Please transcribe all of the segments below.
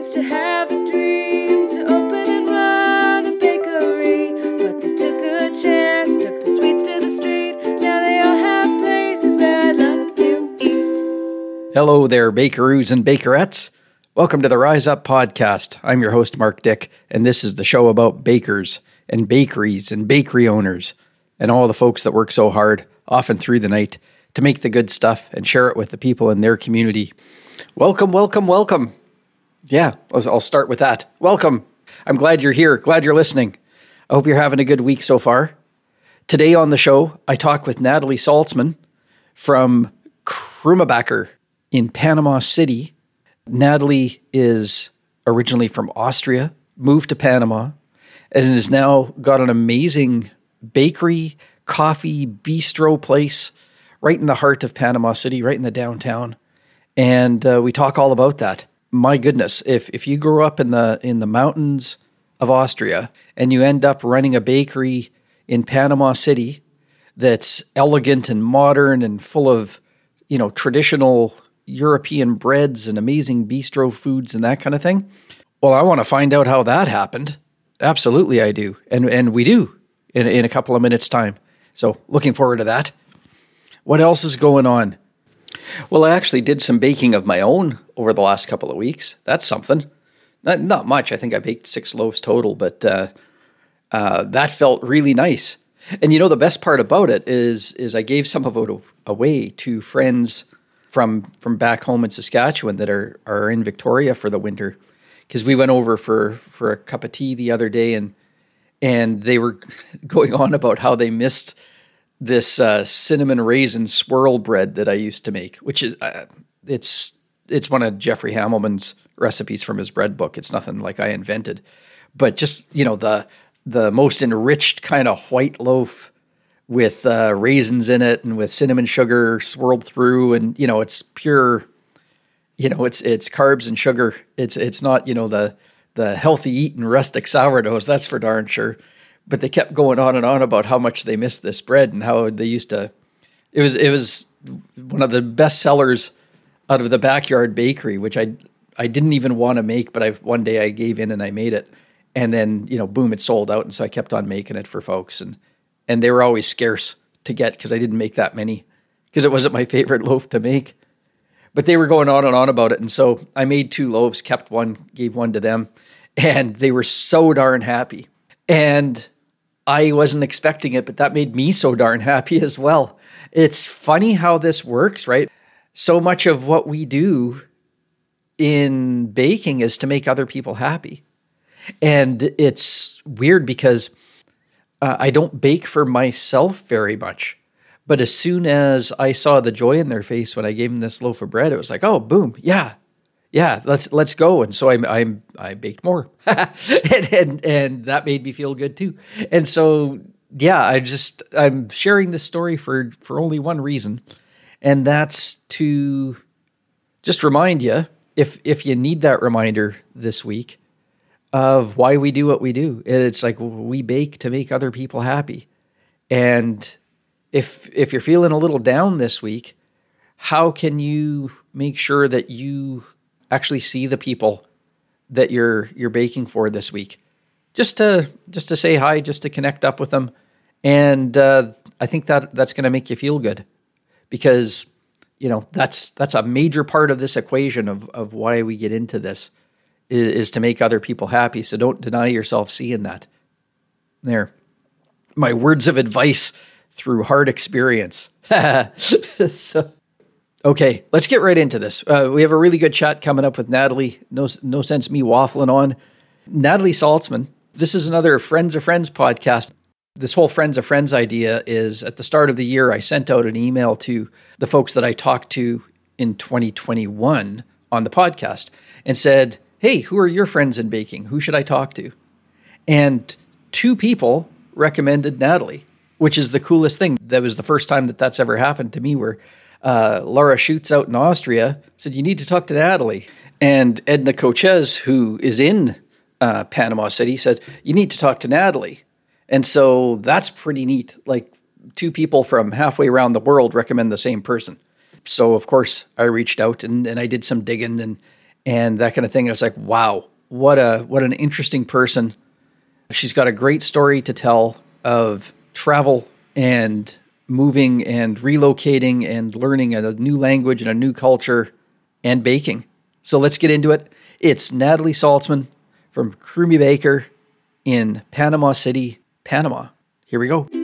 used to have a dream to open and run a bakery, but they took a chance, took the sweets to the street. Now they all have places where I'd love to eat. Hello there, bakeroos and bakerettes. Welcome to the Rise Up Podcast. I'm your host, Mark Dick, and this is the show about bakers and bakeries and bakery owners and all the folks that work so hard, often through the night, to make the good stuff and share it with the people in their community. Welcome, welcome, welcome. Yeah, I'll start with that. Welcome. I'm glad you're here. Glad you're listening. I hope you're having a good week so far. Today on the show, I talk with Natalie Saltzman from Krumebacher in Panama City. Natalie is originally from Austria, moved to Panama, and has now got an amazing bakery, coffee, bistro place right in the heart of Panama City, right in the downtown. And we talk all about that. My goodness, if you grew up in the mountains of Austria and you end up running a bakery in Panama City that's elegant and modern and full of, traditional European breads and amazing bistro foods and that kind of thing, well, I want to find out how that happened. Absolutely, I do. And we do in a couple of minutes' time. So looking forward to that. What else is going on? Well, I actually did some baking of my own over the last couple of weeks. That's something. Not much. I think I baked 6 loaves total, but that felt really nice. And the best part about it is I gave some of it away to friends from back home in Saskatchewan that are in Victoria for the winter, because we went over for a cup of tea the other day, and they were going on about how they missed this cinnamon raisin swirl bread that I used to make, which is it's one of Jeffrey Hamelman's recipes from his bread book. It's nothing like I invented, but just the most enriched kind of white loaf with raisins in it and with cinnamon sugar swirled through, and it's pure, it's carbs and sugar. It's not the healthy eating rustic sourdoughs, that's for darn sure. But they kept going on and on about how much they missed this bread and how they used to. It was one of the best sellers out of the backyard bakery, which I didn't even want to make, but one day I gave in and I made it, and then boom, it sold out, and so I kept on making it for folks, and they were always scarce to get because I didn't make that many because it wasn't my favorite loaf to make. But they were going on and on about it, and so I made 2 loaves, kept one, gave one to them, and they were so darn happy. And I wasn't expecting it, but that made me so darn happy as well. It's funny how this works, right? So much of what we do in baking is to make other people happy. And it's weird because I don't bake for myself very much. But as soon as I saw the joy in their face when I gave them this loaf of bread, it was like, oh, boom, yeah, let's go. And so I baked more, and that made me feel good too. And so, yeah, I'm sharing this story for only one reason, and that's to just remind you, if you need that reminder this week, of why we do what we do. It's like we bake to make other people happy. And if you're feeling a little down this week, how can you make sure that you actually see the people that you're baking for this week, just to say hi, just to connect up with them, and I think that's going to make you feel good, because that's a major part of this equation of why we get into this is to make other people happy. So don't deny yourself seeing that. There, my words of advice through hard experience. So. Okay, let's get right into this. We have a really good chat coming up with Natalie. No sense me waffling on. Natalie Saltzman. This is another Friends of Friends podcast. This whole Friends of Friends idea is, at the start of the year, I sent out an email to the folks that I talked to in 2021 on the podcast and said, hey, who are your friends in baking? Who should I talk to? And 2 people recommended Natalie, which is the coolest thing. That was the first time that's ever happened to me, where Laura Schutz out in Austria said, you need to talk to Natalie. And Edna Cochez, who is in Panama City, said, you need to talk to Natalie. And so that's pretty neat. Like, 2 people from halfway around the world recommend the same person. So, of course, I reached out and I did some digging and that kind of thing. I was like, wow, what an interesting person. She's got a great story to tell of travel and moving and relocating and learning a new language and a new culture and baking. So let's get into it. It's Natalie Saltzman from Crumie Baker in Panama City, Panama. Here we go.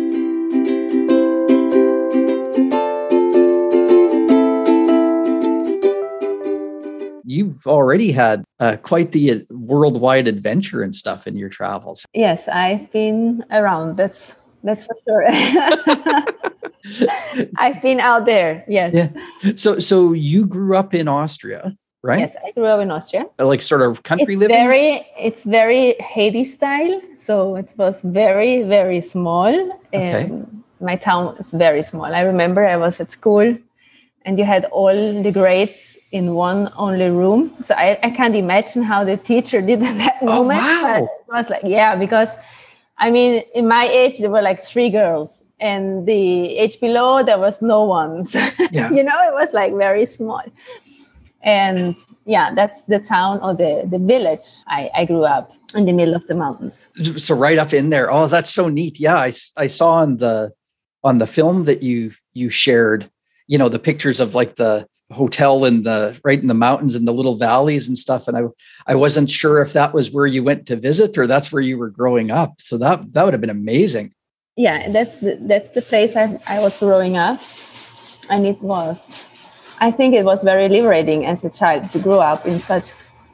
You've already had quite the worldwide adventure and stuff in your travels. Yes, I've been around. That's for sure. I've been out there. Yes. Yeah. So you grew up in Austria, right? Yes, I grew up in Austria. Like sort of country living? It's very Haiti style. So it was very, very small. Okay. My town was very small. I remember I was at school and you had all the grades in one only room. So I can't imagine how the teacher did at that moment. Wow. But it was like, yeah, because I mean, in my age, there were like 3 girls. And the age below, there was no one. So, yeah. It was like very small. And yeah, that's the town or the village I grew up in the middle of the mountains. So right up in there. Oh, that's so neat. Yeah, I saw on the film that you shared, the pictures of like the hotel in right in the mountains and the little valleys and stuff. And I wasn't sure if that was where you went to visit or that's where you were growing up. So that would have been amazing. Yeah, that's the place I was growing up. And I think it was very liberating as a child to grow up in such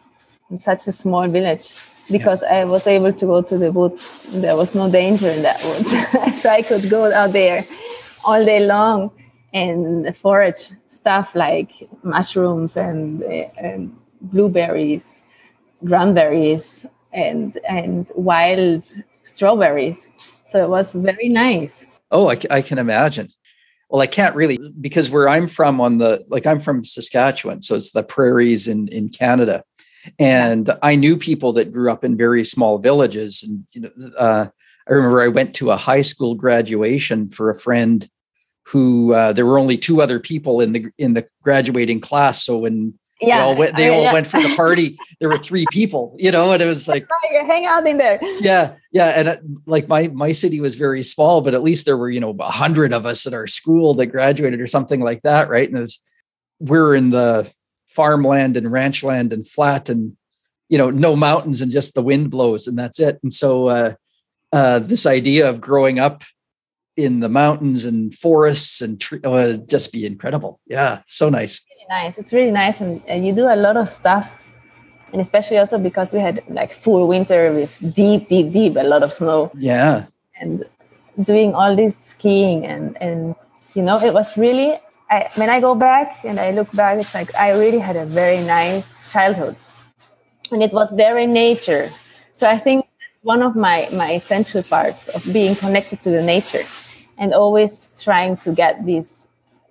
a small village because I was able to go to the woods. There was no danger in that woods. So I could go out there all day long and forage stuff like mushrooms and blueberries, cranberries, and wild strawberries. So it was very nice. Oh, I can imagine. Well, I can't really, because where I'm from I'm from Saskatchewan, so it's the prairies in Canada. And I knew people that grew up in very small villages. And I remember I went to a high school graduation for a friend who there were only 2 other people in the graduating class. So when they all went for the party, there were 3 people, and it was like, hang out in there. Yeah. And like my city was very small, but at least there were, 100 of us at our school that graduated or something like that. Right. And we're in the farmland and ranch land and flat and, no mountains and just the wind blows and that's it. And so this idea of growing up in the mountains and forests and just be incredible. Yeah. So nice. It's really nice. And you do a lot of stuff. And especially also because we had like full winter with deep, a lot of snow. Yeah. And doing all this skiing and it was really, when I go back and I look back, it's like I really had a very nice childhood. And it was very nature. So I think that's one of my essential parts of being connected to the nature and always trying to get this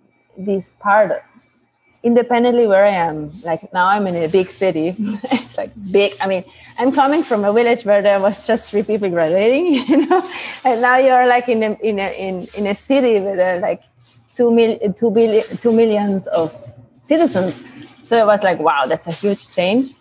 part independently where I am. Like now I'm in a big city. It's like big. I mean, I'm coming from a village where there was just 3 people graduating, and now you're like in a city where there are like 2 million of citizens. So it was like, wow, that's a huge change.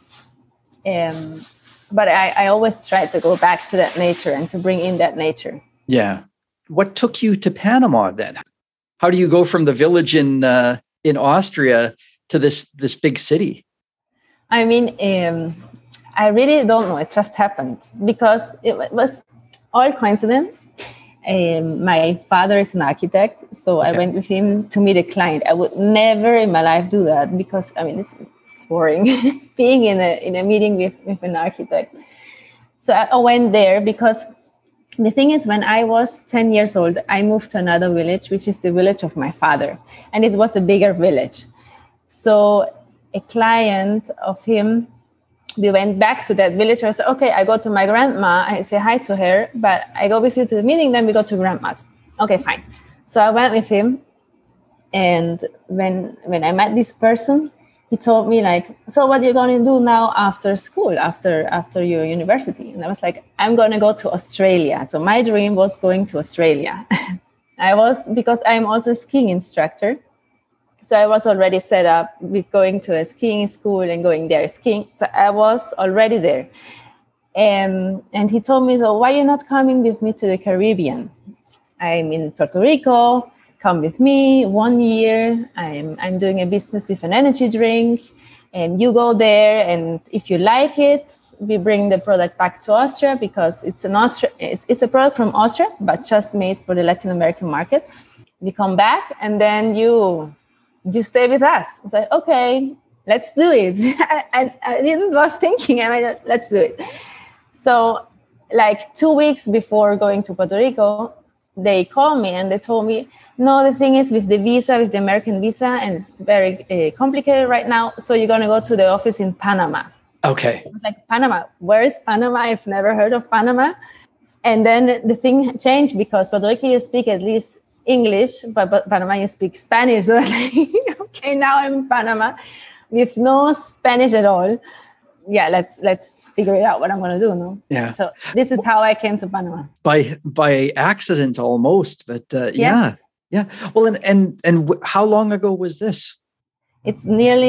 But I always try to go back to that nature and to bring in that nature. Yeah. What took you to Panama then? How do you go from the village in Austria to this big city? I mean, I really don't know. It just happened because it was all coincidence. My father is an architect, so I went with him to meet a client. I would never in my life do that because it's boring being in a meeting with an architect. So I went there because the thing is, when I was 10 years old, I moved to another village, which is the village of my father. And it was a bigger village. So a client of him, we went back to that village. I said, okay, I go to my grandma. I say hi to her, but I go with you to the meeting. Then we go to grandma's. Okay, fine. So I went with him. And when I met this person, he told me like, so what are you going to do now after school, after your university? And I was like, I'm going to go to Australia. So my dream was going to Australia. Because I'm also a skiing instructor. So I was already set up with going to a skiing school and going there skiing. So I was already there. And he told me, so why are you not coming with me to the Caribbean? I'm in Puerto Rico. Come with me 1 year. I'm doing a business with an energy drink. And you go there, and if you like it, we bring the product back to Austria because it's a product from Austria, but just made for the Latin American market. We come back, and then you stay with us. I was like, okay, let's do it. I didn't was thinking, let's do it. So like 2 weeks before going to Puerto Rico, they called me and they told me, no, the thing is with the visa, with the American visa, and it's very complicated right now. So you're going to go to the office in Panama. Okay. I was like, Panama? Where is Panama? I've never heard of Panama. And then the thing changed because Puerto Rico, you speak at least English, but Panama, you speak Spanish. So I was like, okay, now I'm in Panama with no Spanish at all. Yeah, let's figure it out what I'm going to do. No. Yeah. So this is how I came to Panama. By accident almost, but yeah. Well, and how long ago was this? It's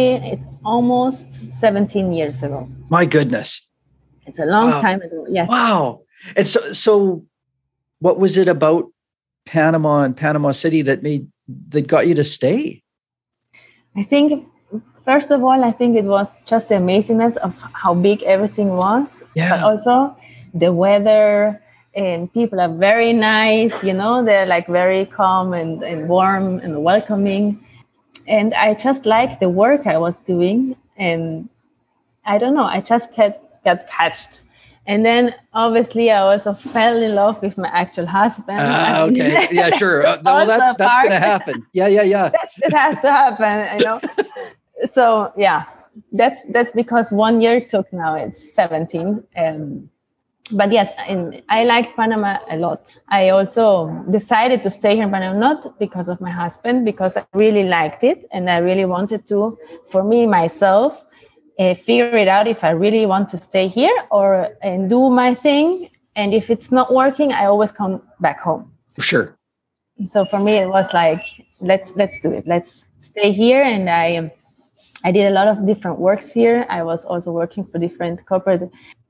almost 17 years ago. My goodness. It's a long time ago. Yes. Wow. And so what was it about Panama and Panama City that got you to stay? I think, first of all, it was just the amazingness of how big everything was. Yeah. But also the weather, and people are very nice, they're like very calm and warm and welcoming. And I just liked the work I was doing. And I don't know, I just got catched. And then obviously I also fell in love with my actual husband. Okay. Yeah, sure. Well, that's going to happen. Yeah. It has to happen, So yeah, that's because 1 year took now. It's 17. But yes, I liked Panama a lot. I also decided to stay here in Panama, not because of my husband, because I really liked it. And I really wanted to, for me, myself, figure it out if I really want to stay here and do my thing. And if it's not working, I always come back home. Sure. So for me, it was like, let's do it. Let's stay here. And I did a lot of different works here. I was also working for different corporate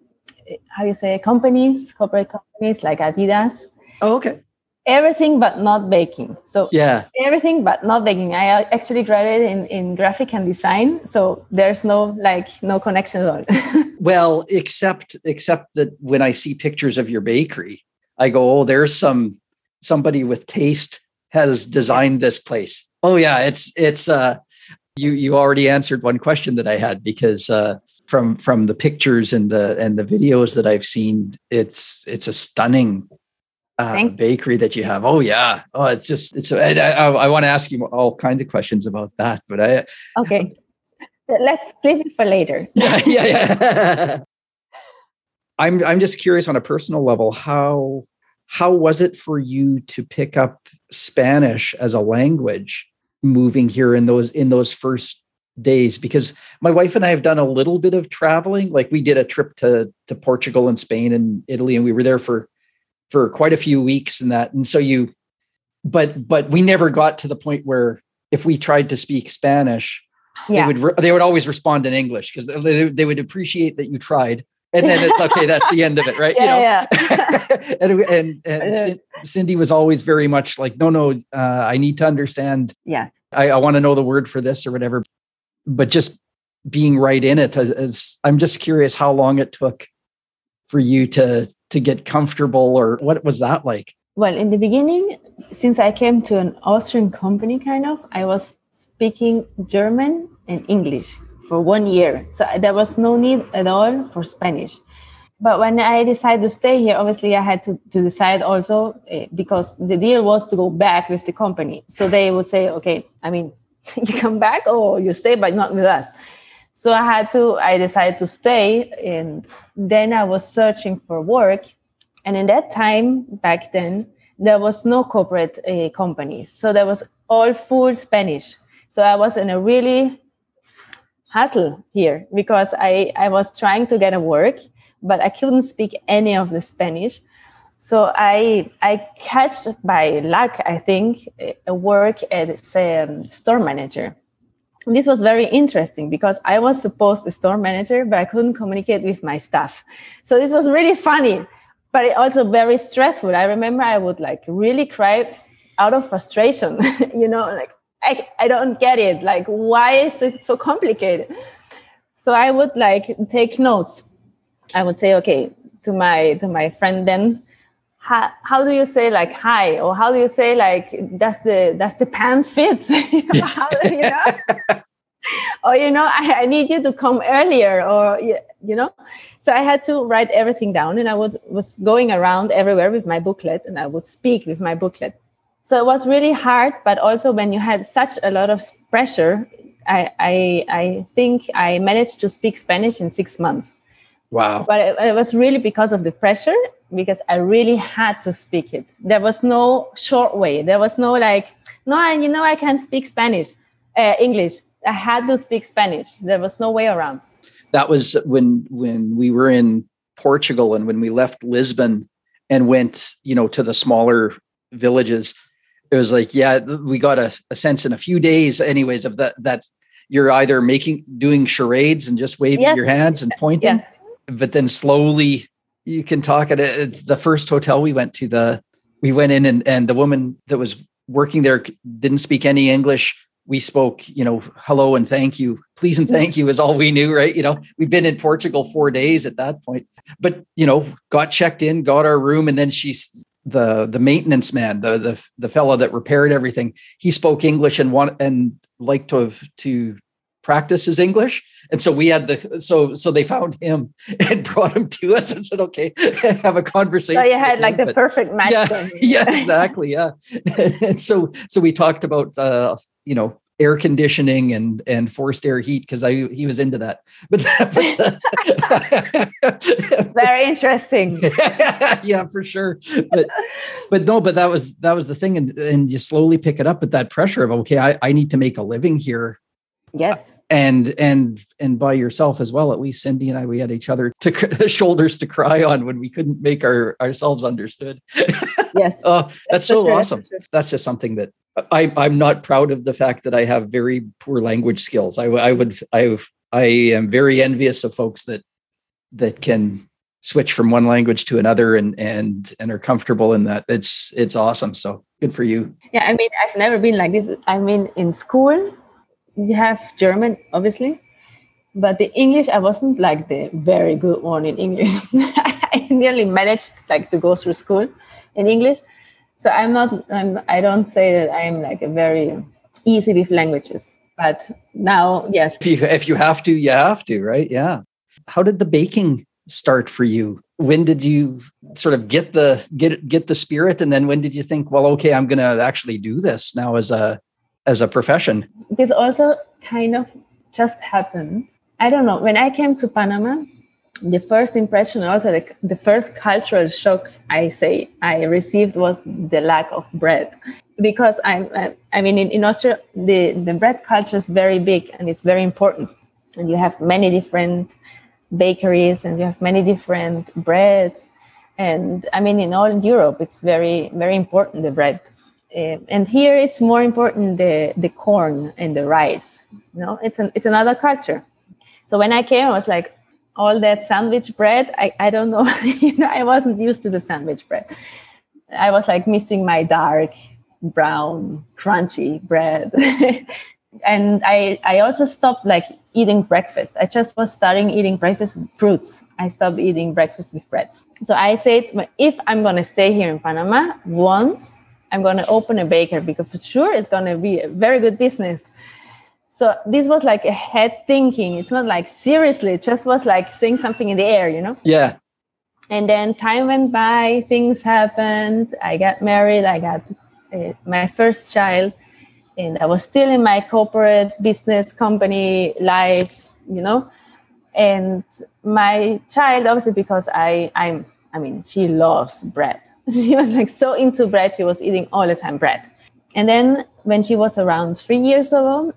companies like Adidas. Oh, okay. Everything but not baking. So yeah, everything but not baking. I actually graduated in graphic and design. So there's no connection at all. Well, except that when I see pictures of your bakery, I go, oh, there's somebody with taste has designed this place. Oh yeah, it's you already answered one question that I had because from the pictures and the videos that I've seen, it's a stunning bakery that you have. Oh yeah. Oh, I want to ask you all kinds of questions about that, but okay. Let's leave it for later. Yeah. I'm just curious on a personal level, how was it for you to pick up Spanish as a language moving here in those first days? Because my wife and I have done a little bit of traveling. Like we did a trip to Portugal and Spain and Italy, and we were there for quite a few weeks and that. And so but we never got to the point where if we tried to speak Spanish, they would always respond in English because they would appreciate that you tried. And then it's okay. That's the end of it, right? Yeah. and Cindy was always very much like, no, I need to understand. Yeah. I want to know the word for this or whatever. But just being right in it, I'm just curious how long it took for you to get comfortable, or what was that like? Well, in the beginning, since I came to an Austrian company, I was speaking German and English for 1 year. So there was no need at all for Spanish. But when I decided to stay here, obviously I had to decide also because the deal was to go back with the company. So they would say, okay, you come back or you stay, but not with us. So I decided to stay. And then I was searching for work. And in that time, back then, there was no corporate companies. So there was all full Spanish. So I was in a really hassle here because I was trying to get a work, but I couldn't speak any of the Spanish. So I catched by luck, I think, a work as a store manager. And this was very interesting because I was supposed to store manager, but I couldn't communicate with my staff. So this was really funny, but it also very stressful. I remember I would like really cry out of frustration, like I don't get it. Like, why is it so complicated? So I would like take notes. I would say, okay, to my friend then, how do you say like hi, or how do you say like does the pants fit? How, or I need you to come earlier, or So I had to write everything down, and I was going around everywhere with my booklet, and I would speak with my booklet. So it was really hard, but also when you had such a lot of pressure, I think I managed to speak Spanish in 6 months. Wow. But it was really because of the pressure, because I really had to speak it. There was no short way. There was no like, no, I can't speak English. I had to speak Spanish. There was no way around. That was when we were in Portugal, and when we left Lisbon and went, to the smaller villages. It was like, we got a sense in a few days anyways of that you're either doing charades and just waving your hands and pointing, but then slowly you can talk. It's the first hotel we went to, we went in and the woman that was working there didn't speak any English. We spoke, hello and thank you, please and thank you is all we knew, right? We'd been in Portugal 4 days at that point, but, got checked in, got our room. And then the maintenance man, the fellow that repaired everything, he spoke English and liked to practice his English. And so we had so they found him and brought him to us and said, okay, have a conversation. So you had like the perfect match. Yeah, exactly. Yeah. And so we talked about, air conditioning and forced air heat, because he was into that. But very interesting. Yeah, for sure. But that was the thing, and you slowly pick it up. But that pressure of, okay, I need to make a living here. Yes. And by yourself as well. At least Cindy and I, we had each other shoulders to cry on when we couldn't make ourselves understood. Yes. Oh, that's so sure, awesome. Sure. That's just something that I'm not proud of, the fact that I have very poor language skills. I am very envious of folks that can switch from one language to another and are comfortable in that. It's awesome. So good for you. Yeah. I mean, I've never been like this. I mean, in school, you have German, obviously, but the English, I wasn't like the very good one in English. I nearly managed like to go through school in English. So I don't say that I'm like a very easy with languages, but now, yes. If you have to, you have to, right? Yeah. How did the baking start for you? When did you sort of get the spirit? And then when did you think, well, okay, I'm going to actually do this now as a profession? This also kind of just happened. I don't know. When I came to Panama, the first impression, also the first cultural shock I received was the lack of bread, because I mean in Austria the bread culture is very big and it's very important, and you have many different bakeries and you have many different breads, and I mean in all Europe it's very, very important, the bread, and here it's more important the corn and the rice. It's another culture. So when I came, I was like, all that sandwich bread, I don't know. I wasn't used to the sandwich bread. I was like missing my dark, brown, crunchy bread. And I also stopped like eating breakfast. I just was starting eating breakfast with fruits. I stopped eating breakfast with bread. So I said, if I'm going to stay here in Panama, once I'm going to open a bakery, because for sure it's going to be a very good business. So this was like a head thinking. It's not like seriously, it just was like saying something in the air, Yeah. And then time went by, things happened. I got married. I got my first child, and I was still in my corporate business company life, And my child, obviously, because I mean, she loves bread. She was like so into bread. She was eating all the time bread. And then when she was around 3 years old,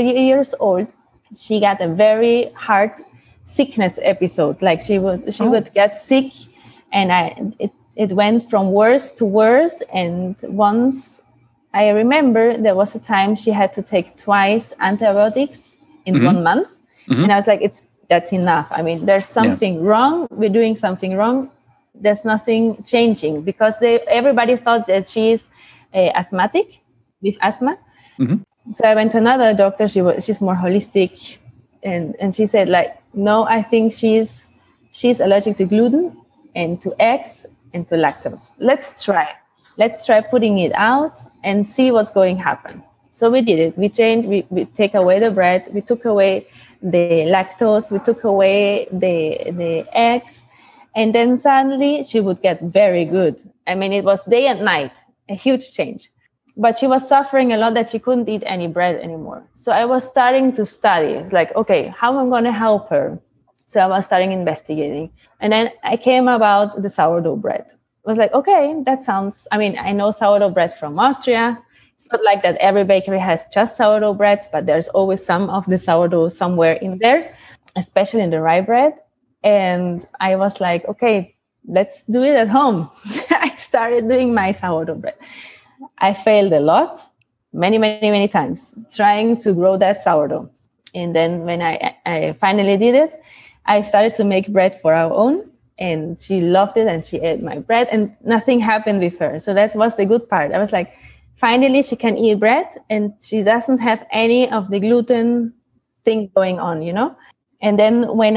she got a very hard sickness episode. Like she would get sick, and it went from worse to worse. And once I remember there was a time she had to take twice antibiotics in 1 month. And I was like, that's enough. I mean, there's something wrong. We're doing something wrong. There's nothing changing, because everybody thought that she's asthmatic with asthma. So I went to another doctor. She's more holistic, and she said, like, no, I think she's allergic to gluten and to eggs and to lactose. Let's try putting it out and see what's going to happen. So we did it. We changed. We take away the bread. We took away the lactose. We took away the eggs, and then suddenly she would get very good. I mean, it was day and night, a huge change. But she was suffering a lot that she couldn't eat any bread anymore. So I was starting to study. It's like, okay, how am I going to help her? So I was starting investigating. And then I came about the sourdough bread. I was like, okay, that sounds, I mean, I know sourdough bread from Austria. It's not like that every bakery has just sourdough breads, but there's always some of the sourdough somewhere in there, especially in the rye bread. And I was like, okay, let's do it at home. I started doing my sourdough bread. I failed a lot, many times, trying to grow that sourdough. And then when I finally did it, I started to make bread for our own. And she loved it, and she ate my bread, and nothing happened with her. So that was the good part. I was like, finally, she can eat bread, and she doesn't have any of the gluten thing going on, you know? And then when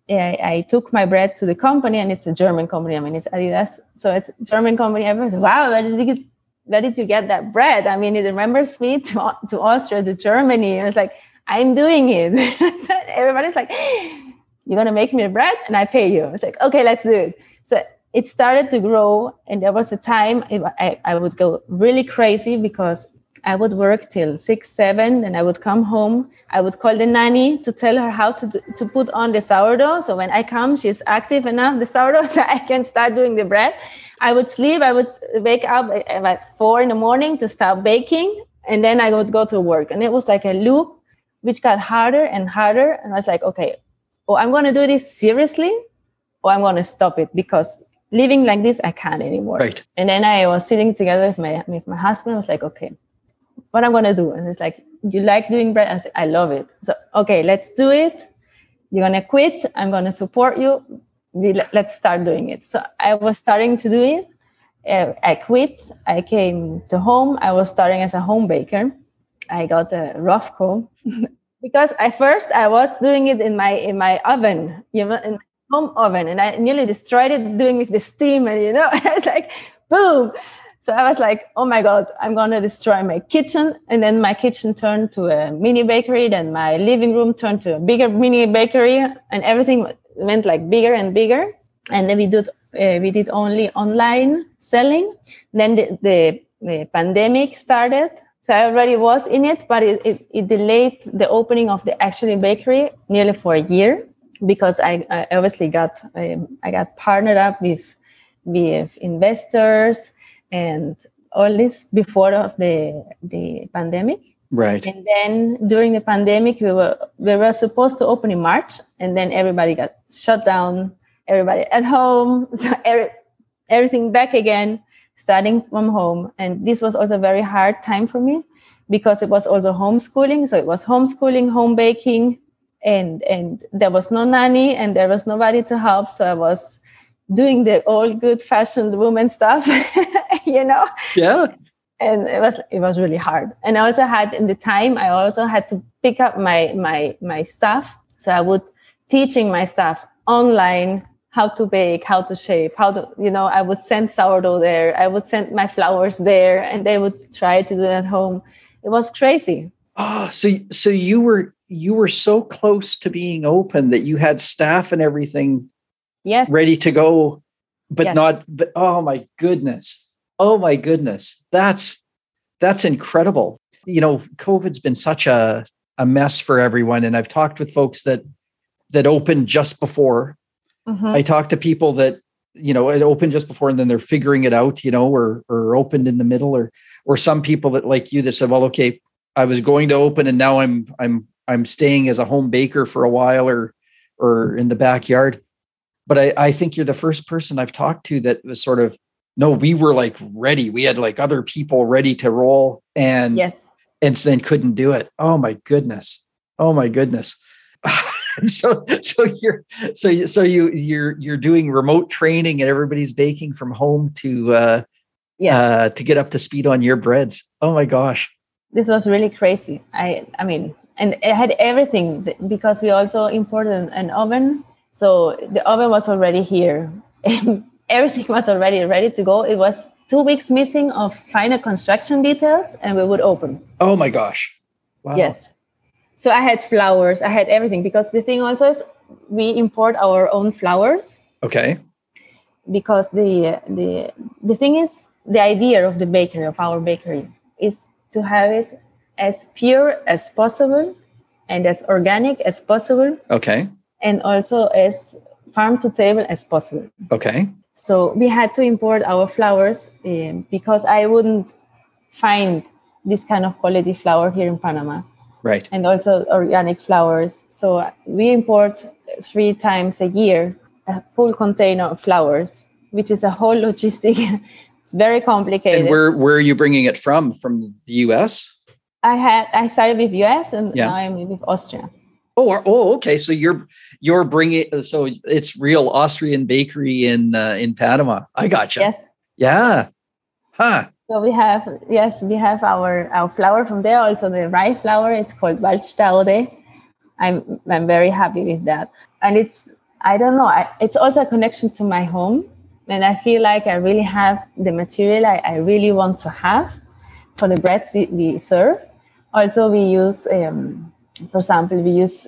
I took my bread to the company, and it's a German company. I mean, it's Adidas. So it's a German company. Everyone said, wow, where did you get that bread? I mean, it remembers me to Austria, to Germany. I was like, I'm doing it. Everybody's like, you're going to make me a bread and I pay you. It's like, okay, let's do it. So it started to grow. And there was a time I would go really crazy, because I would work till 6, 7, and I would come home. I would call the nanny to tell her how to put on the sourdough. So when I come, she's active enough, the sourdough, that I can start doing the bread. I would sleep. I would wake up at 4 a.m. to start baking. And then I would go to work. And it was like a loop, which got harder and harder. And I was like, okay, I'm going to do this seriously, or I'm going to stop it, because living like this, I can't anymore. Right. And then I was sitting together with my husband. I was like, okay, what I'm going to do? And it's like, you like doing bread? I said, I love it. So, okay, let's do it. You're going to quit. I'm going to support you. Let's start doing it. So I was starting to do it. I quit. I came to home. I was starting as a home baker. I got a Rofco because at first I was doing it in my oven, in my home oven, and I nearly destroyed it doing with the steam, and it's like boom. So I was like, oh my God, I'm going to destroy my kitchen. And then my kitchen turned to a mini bakery. Then my living room turned to a bigger mini bakery, and everything went like bigger and bigger. And then we did only online selling. Then the pandemic started. So I already was in it, but it delayed the opening of the actual bakery nearly for a year, because I obviously got partnered up with investors and all this before of the pandemic. Right. And then during the pandemic, we were supposed to open in March, and then everybody got shut down, everybody at home, so everything back again, starting from home. And this was also a very hard time for me, because it was also homeschooling. So it was homeschooling, home baking, and there was no nanny and there was nobody to help. So I was doing the old good fashioned woman stuff, Yeah. And it was really hard. And I also had to pick up my stuff. So I would teaching my staff online how to bake, how to shape, I would send sourdough there. I would send my flours there, and they would try to do it at home. It was crazy. Oh, so you were so close to being open that you had staff and everything Yes. ready to go, but Yes. not, but oh my goodness. That's incredible. COVID's been such a mess for everyone. And I've talked with folks that opened just before. Mm-hmm. I talked to people that, it opened just before and then they're figuring it out, or opened in the middle, or some people that like you that said, well, okay, I was going to open and now I'm staying as a home baker for a while or in the backyard. But I think you're the first person I've talked to that was sort of, no, we were like ready. We had like other people ready to roll and Yes. and then couldn't do it. Oh my goodness. Oh my goodness. so you're doing remote training and everybody's baking from home to get up to speed on your breads. Oh my gosh. This was really crazy. I mean, and it had everything because we also imported an oven. So the oven was already here. Everything was already ready to go. It was 2 weeks missing of final construction details and we would open. Oh my gosh. Wow. Yes. So I had flowers, I had everything because the thing also is we import our own flowers. Okay. Because the thing is, the idea of the bakery, of our bakery, is to have it as pure as possible and as organic as possible. Okay. And also as farm to table as possible. Okay. So we had to import our flowers because I wouldn't find this kind of quality flour here in Panama. Right. And also organic flowers. So we import 3 times a year a full container of flowers, which is a whole logistic. It's very complicated. And where are you bringing it from? From the US? I started with US and now I'm with Austria. Oh, okay. So you're bringing, so it's real Austrian bakery in Panama. I gotcha. Yes. Yeah. Huh. So we have our flour from there. Also the rye flour. It's called Waldstaude. I'm very happy with that. And it's, I don't know, it's also a connection to my home. And I feel like I really have the material I really want to have for the breads we serve. Also, we use, for example,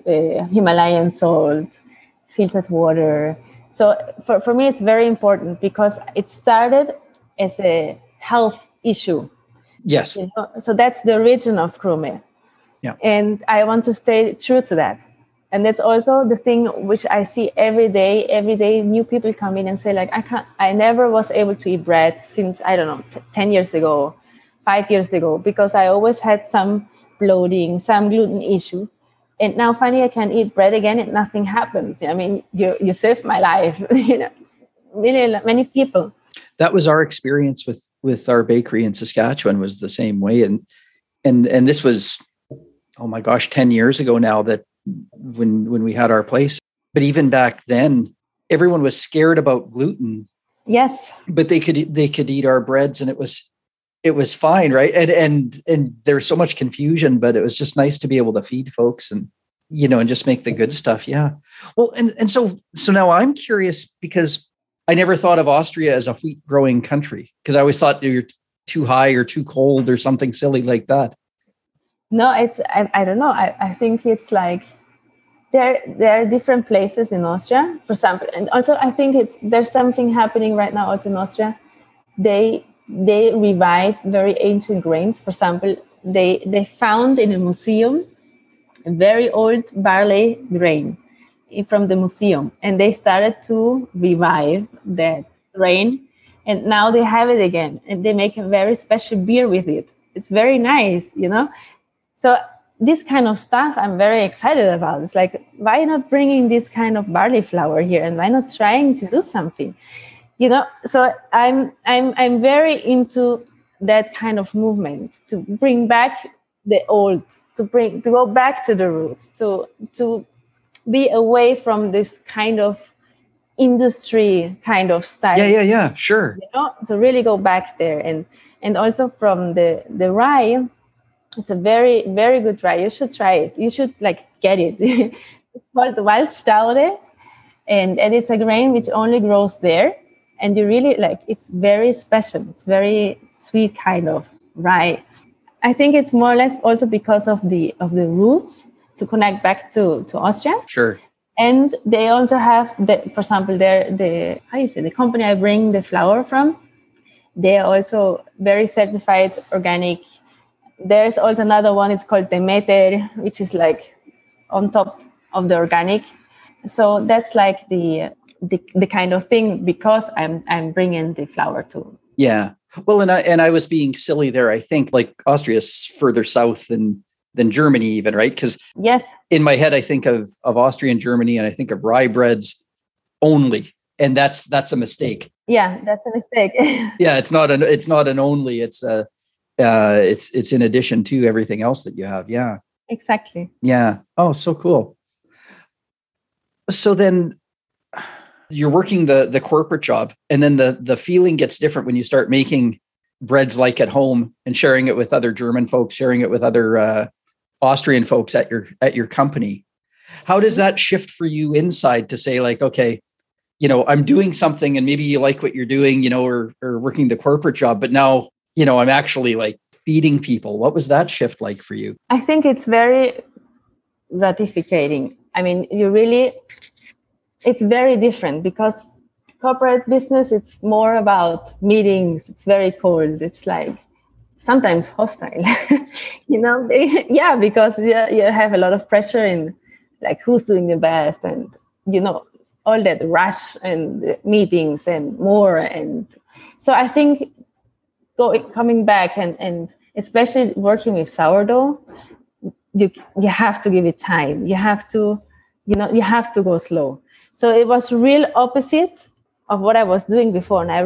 Himalayan salt, filtered water. So for me, it's very important because it started as a health issue. Yes. You know? So that's the origin of Krume. Yeah. And I want to stay true to that. And that's also the thing which I see every day, new people come in and say like, I never was able to eat bread since, I don't know, 10 years ago, 5 years ago, because I always had some bloating, some gluten issue. And now finally I can eat bread again and nothing happens. I mean, you saved my life, you know, really many people. That was our experience with our bakery in Saskatchewan was the same way. And this was, oh my gosh, 10 years ago now that when we had our place. But even back then, everyone was scared about gluten. Yes. But they could eat our breads and it was fine, right? And there was so much confusion, but it was just nice to be able to feed folks and, you know, and just make the good stuff. Yeah. Well, and so now I'm curious because I never thought of Austria as a wheat growing country because I always thought you're too high or too cold or something silly like that. No, it's, I don't know. I think it's like there are different places in Austria, for example. And also I think there's something happening right now also in Austria. They revive very ancient grains. For example, they found in a museum a very old barley grain from the museum. And they started to revive that grain. And now they have it again. And they make a very special beer with it. It's very nice, you know. So this kind of stuff I'm very excited about. It's like, why not bringing this kind of barley flour here? And why not trying to do something? You know, so I'm very into that kind of movement to bring back the old, to go back to the roots, to be away from this kind of industry kind of style. Yeah, sure. You know, to really go back there and also from the rye. It's a very, very good rye. You should try it. You should get it. It's called Waldstaude, and it's a grain which only grows there. And you really it's very special. It's very sweet kind of rye. I think it's more or less also because of the roots to connect back to Austria. Sure. And they also have for example, the company I bring the flour from, they are also very certified organic. There's also another one, it's called Demeter, which is on top of the organic. So that's the kind of thing because I'm bringing the flour too. Yeah. Well, and I was being silly there. I think Austria is further south than Germany even, right? Because yes, in my head, I think of Austria and Germany and I think of rye breads only, and that's a mistake. Yeah, that's a mistake. Yeah, it's not an only. It's in addition to everything else that you have. Yeah. Exactly. Yeah. Oh, so cool. So then you're working the corporate job, and then the feeling gets different when you start making breads like at home and sharing it with other German folks, sharing it with other Austrian folks at your company. How does that shift for you inside to say like, okay, I'm doing something and maybe you like what you're doing, or working the corporate job, but now, I'm actually like feeding people. What was that shift like for you? I think it's very gratificating. I mean, it's very different because corporate business, it's more about meetings. It's very cold. It's like sometimes hostile, yeah, because you have a lot of pressure in like who's doing the best and, all that rush and meetings and more. And so I think coming back and especially working with sourdough, you have to give it time. You have to, you have to go slow. So it was real opposite of what I was doing before. And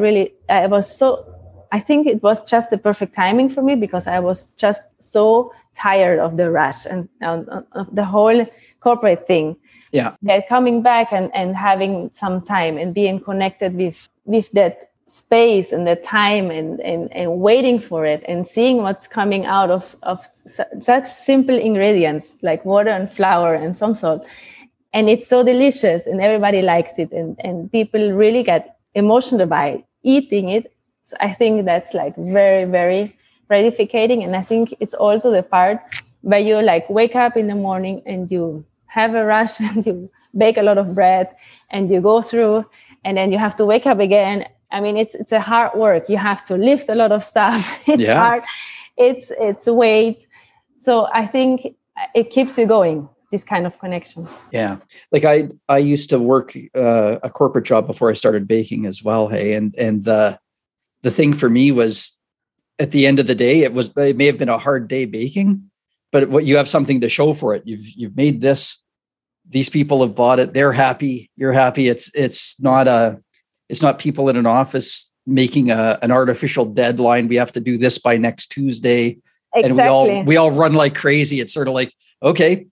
I think it was just the perfect timing for me because I was just so tired of the rush and of the whole corporate thing. Yeah. That coming back and having some time and being connected with that space and the time and waiting for it and seeing what's coming out of such simple ingredients like water and flour and some salt. And it's so delicious and everybody likes it and people really get emotional by eating it. So I think that's like very, very gratificating. And I think it's also the part where you like wake up in the morning and you have a rush and you bake a lot of bread and you go through and then you have to wake up again. I mean, it's a hard work. You have to lift a lot of stuff. It's hard. It's weight. So I think it keeps you going, this kind of connection. Yeah. Like I used to work a corporate job before I started baking as well. Hey, and the thing for me was at the end of the day, it may have been a hard day baking, but what you have something to show for it. You've made this. These people have bought it. They're happy. You're happy. It's not people in an office making an artificial deadline. We have to do this by next Tuesday. Exactly. And we all run like crazy. It's sort of like, okay,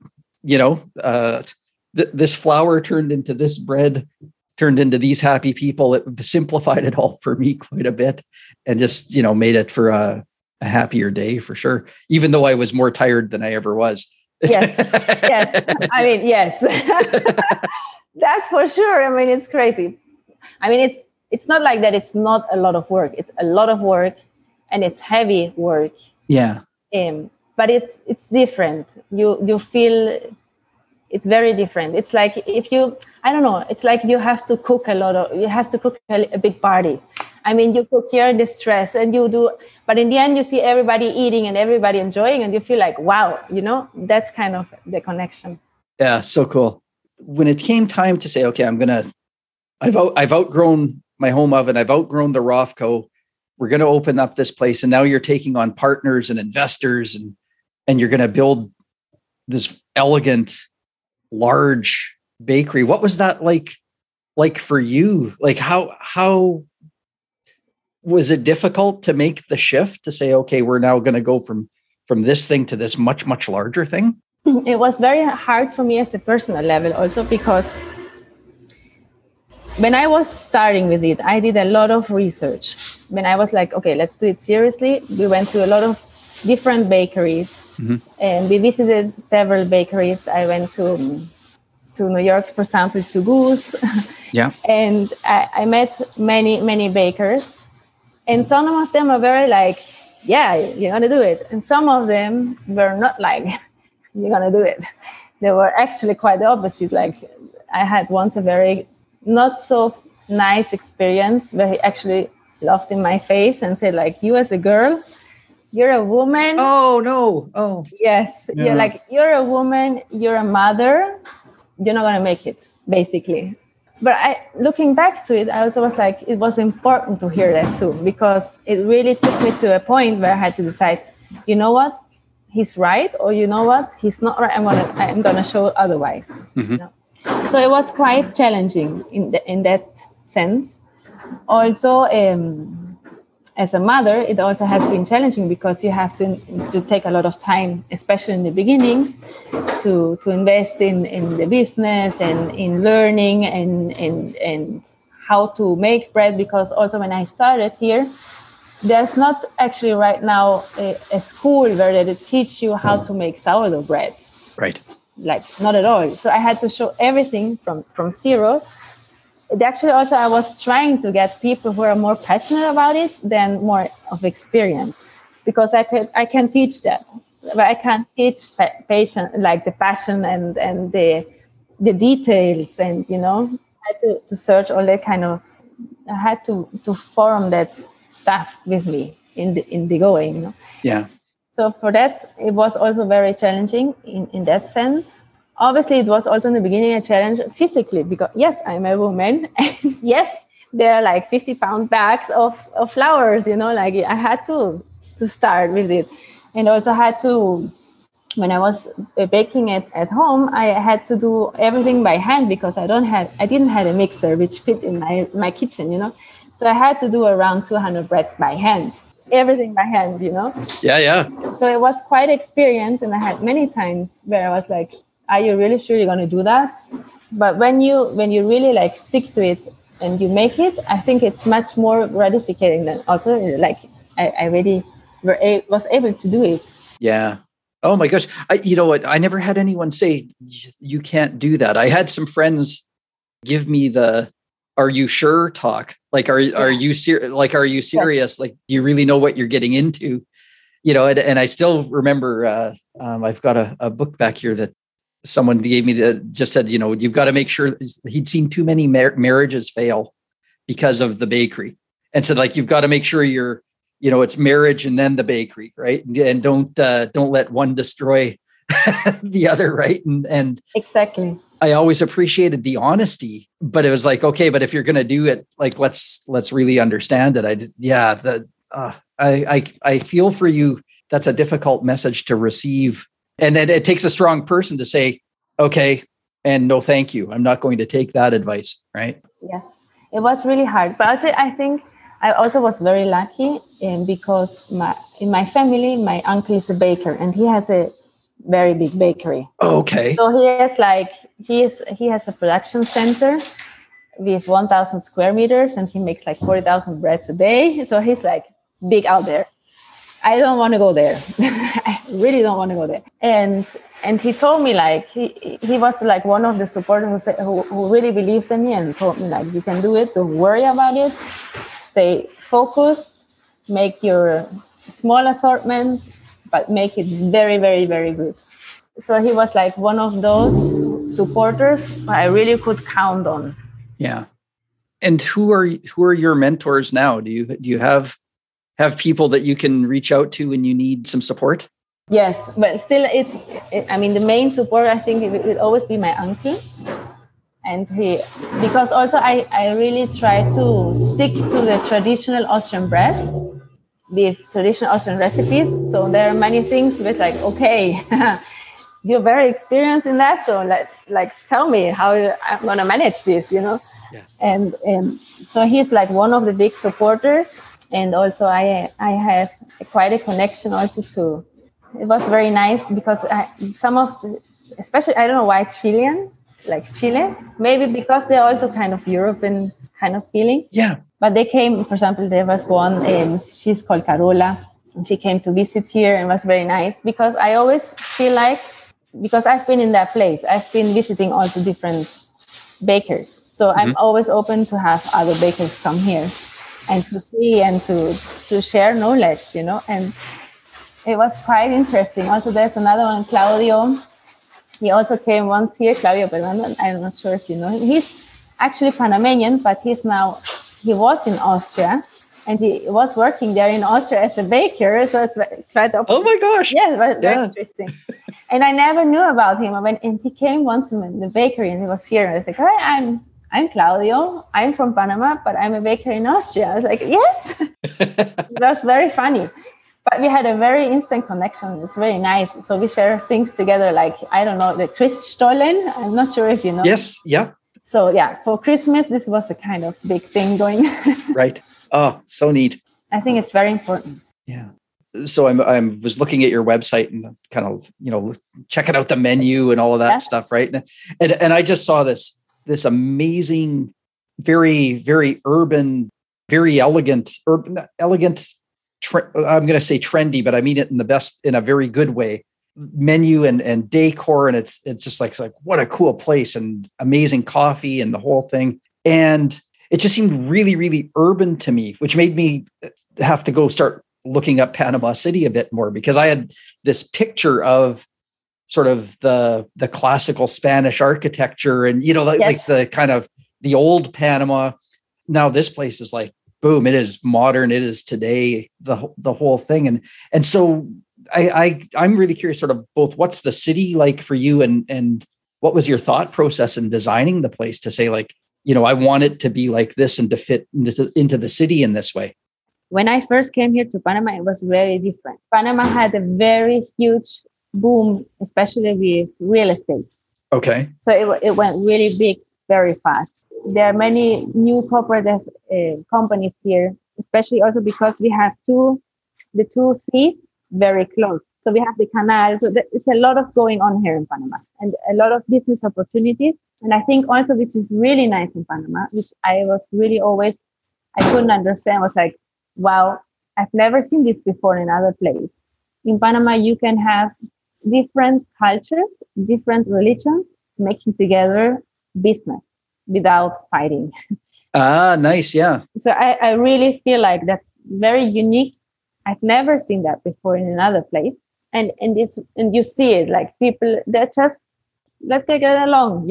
this flour turned into this bread, turned into these happy people. It simplified it all for me quite a bit and just, made it for a happier day for sure. Even though I was more tired than I ever was. Yes. I mean, yes, that's for sure. I mean, it's crazy. I mean, it's not like that. It's not a lot of work. It's a lot of work and it's heavy work. Yeah. But it's different. You feel it's very different. It's like it's like you have to cook a big party. I mean, you cook here the stress and you do, but in the end you see everybody eating and everybody enjoying and you feel like, wow, that's kind of the connection. Yeah. So cool. When it came time to say, okay, I've outgrown my home oven. I've outgrown the Rofco. We're going to open up this place. And now you're taking on partners and investors and you're going to build this elegant, large bakery. What was that like for you? Like how was it difficult to make the shift to say, okay, we're now going to go from this thing to this much, much larger thing? It was very hard for me as a personal level also because when I was starting with it, I did a lot of research. When I was like, okay, let's do it seriously. We went to a lot of different bakeries and we visited several bakeries. I went to New York, for example, to Goose. Yeah. And I met many, many bakers. And some of them are very like, yeah, you're going to do it. And some of them were not like, you're going to do it. They were actually quite the opposite. Like I had once a very not so nice experience where he actually laughed in my face and said like, you as a girl, you're a woman. Oh, no. Oh, yes. Yeah. You're a woman, you're a mother, you're not going to make it, basically. But looking back to it, I also was like, it was important to hear that too, because it really took me to a point where I had to decide, you know what, he's right, or you know what, he's not right. I'm gonna show otherwise. Mm-hmm. So it was quite challenging in that sense. Also, as a mother, it also has been challenging because you have to take a lot of time, especially in the beginnings, to invest in the business and in learning and how to make bread. Because also when I started here, there's not actually right now a school where they teach you how to make sourdough bread. Right. Like, not at all. So I had to show everything from zero. Actually, also, I was trying to get people who are more passionate about it than more of experience, because I can teach that, but I can't teach patient, like the passion and the details, and I had to search all that kind of. I had to form that stuff with me in the going. Yeah. So for that, it was also very challenging in that sense. Obviously, it was also in the beginning a challenge physically, because yes, I'm a woman, and yes, there are like 50-pound bags of flours, like I had to start with it. And also had to, when I was baking it at home, I had to do everything by hand because I didn't have a mixer which fit in my kitchen, So I had to do around 200 breads by hand, everything by hand, Yeah. So it was quite experience, and I had many times where I was like, are you really sure you're going to do that? But when you really like stick to it and you make it, I think it's much more gratifying than also like I really was able to do it. Yeah. Oh my gosh. You know what? I never had anyone say you can't do that. I had some friends give me the "Are you sure?" talk. Like, are you serious? Like, are you serious? Like, do you really know what you're getting into? And I still remember. I've got a book back here that someone gave me that just said, you've got to make sure. He'd seen too many marriages fail because of the bakery, and said, like, you've got to make sure you're, it's marriage and then the bakery, right? And don't let one destroy the other, right? And exactly. I always appreciated the honesty, but it was like, okay, but if you're going to do it, like, let's really understand it. I feel for you. That's a difficult message to receive. And then it takes a strong person to say, okay, and no, thank you. I'm not going to take that advice. Right. Yes, it was really hard. But I think I also was very lucky because in my family, my uncle is a baker and he has a very big bakery. Oh, okay. So he has a production center with 1,000 square meters and he makes like 40,000 breads a day. So he's like big out there. I don't want to go there. I really don't want to go there. And he told me, like, he was like one of the supporters who really believed in me and told me, like, you can do it. Don't worry about it. Stay focused. Make your small assortment, but make it very, very, very good. So he was like one of those supporters I really could count on. Yeah. And who are your mentors now? Do you have people that you can reach out to when you need some support? Yes, but still the main support, I think it will always be my uncle. And because also I really try to stick to the traditional Austrian bread with traditional Austrian recipes. So there are many things with like, okay, you're very experienced in that. So like tell me how I'm going to manage this, Yeah. And so he's like one of the big supporters. And also I have quite a connection also to, it was very nice because especially, I don't know why Chilean, like Chile, maybe because they're also kind of European kind of feeling. Yeah. But they came, for example, there was one, she's called Carola, and she came to visit here and was very nice because I always feel like, because I've been in that place, I've been visiting also different bakers. So I'm always open to have other bakers come here and to see and to share knowledge, and it was quite interesting. Also, there's another one, Claudio. He also came once here, Claudio Permando. I'm not sure if you know him. He's actually Panamanian, but he was in Austria, and he was working there in Austria as a baker. So it's quite oh my gosh. Yeah, very interesting. And I never knew about him. And he came once in the bakery, and he was here. And I was like, hi, I'm Claudio. I'm from Panama, but I'm a baker in Austria. I was like, yes. It was very funny. But we had a very instant connection. It's very nice. So we share things together, like, I don't know, the Christstollen. I'm not sure if you know. Yes. Yeah. So yeah, for Christmas, this was a kind of big thing going. Right. Oh, so neat. I think it's very important. Yeah. So I was looking at your website and kind of, checking out the menu and all of that stuff. Right. And I just saw this amazing, very, very urban, very elegant, I'm going to say trendy, but I mean it in a very good way, menu and decor. And it's just like what a cool place, and amazing coffee and the whole thing. And it just seemed really, really urban to me, which made me have to go start looking up Panama City a bit more, because I had this picture of sort of the classical Spanish architecture and, like the kind of the old Panama. Now this place is like, boom, it is modern. It is today, the whole thing. And so I'm really curious, sort of both what's the city like for you, and what was your thought process in designing the place to say, like, I want it to be like this and to fit into the city in this way? When I first came here to Panama, it was very different. Panama had a very huge boom, especially with real estate. Okay. So it went really big, very fast. There are many new corporate companies here, especially also because we have the two seas very close. So we have the canal. So it's a lot of going on here in Panama, and a lot of business opportunities. And I think also, which is really nice in Panama, which I was really always, I couldn't understand, was like, wow, I've never seen this before in other places. In Panama, you can have different cultures, different religions, making together business without fighting. Ah, nice. Yeah. So I really feel like that's very unique. I've never seen that before in another place. And you see it, like, people, they're just, let's get along,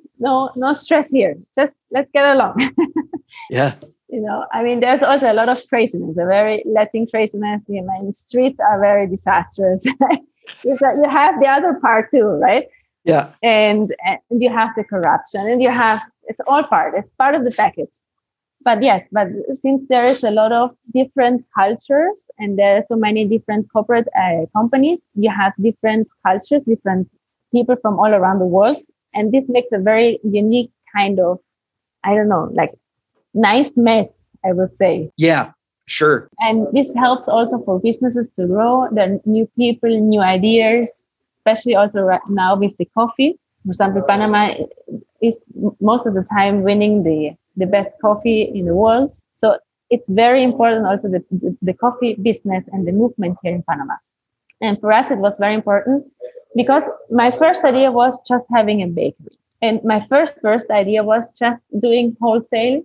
no stress here. Just let's get along. Yeah. I mean, there's also a lot of craziness, a very Latin craziness. The streets are very disastrous. You have the other part too, right? Yeah. And you have the corruption, and it's part of the package. But since there is a lot of different cultures, and there are so many different corporate companies, you have different cultures, different people from all around the world. And this makes a very unique kind of, I don't know, like, nice mess, I would say. Yeah, sure. And this helps also for businesses to grow. There are new people, new ideas, especially also right now with the coffee. For example, Panama is most of the time winning the best coffee in the world. So it's very important also the coffee business and the movement here in Panama. And for us, it was very important because my first idea was just having a bakery. And my first idea was just doing wholesale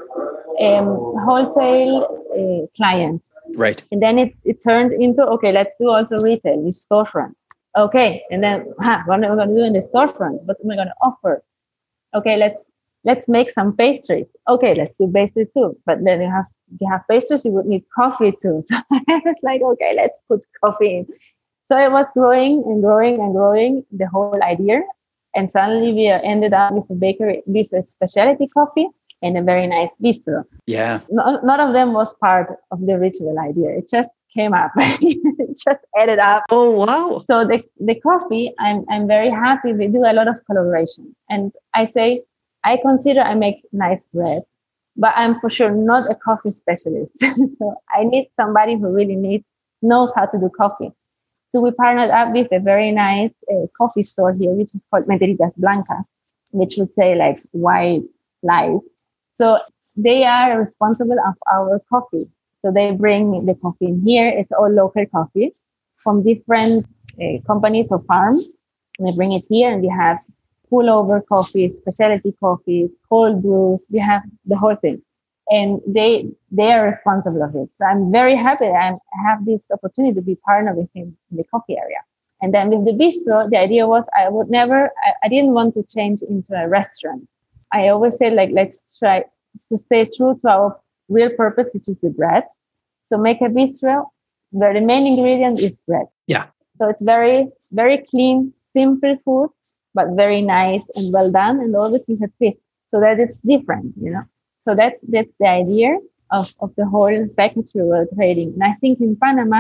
clients. Right. And then it turned into, okay, let's do also retail, with storefront. Okay. And then what am I going to do in the storefront? What am I going to offer? Okay, let's make some pastries. Okay, let's do pastry too. But then you have pastries, you would need coffee too. So I was like, okay, let's put coffee in. So it was growing and growing and growing, the whole idea. And suddenly we ended up with a bakery, with a specialty coffee and a very nice bistro. Yeah. None of them was part of the original idea. It just came up. It just added up. Oh, wow. So the coffee, I'm very happy. We do a lot of collaboration. And I consider I make nice bread, but I'm for sure not a coffee specialist. So I need somebody who really knows how to do coffee. So we partnered up with a very nice coffee store here, which is called Menteritas Blancas, which would say like white lies. So they are responsible of our coffee. So they bring the coffee in here. It's all local coffee from different companies or farms. And they bring it here, and we have pullover coffees, specialty coffees, cold brews. We have the whole thing. And they are responsible of it. So I'm very happy I have this opportunity to be partner with him in the coffee area. And then with the bistro, the idea was I didn't want to change into a restaurant. I always say, like, let's try to stay true to our real purpose, which is the bread. So make a bistro where the main ingredient is bread. Yeah. So it's very, very clean, simple food, but very nice and well done, and always with a twist so that it's different, So that's the idea of the whole package we were creating. And I think in Panama,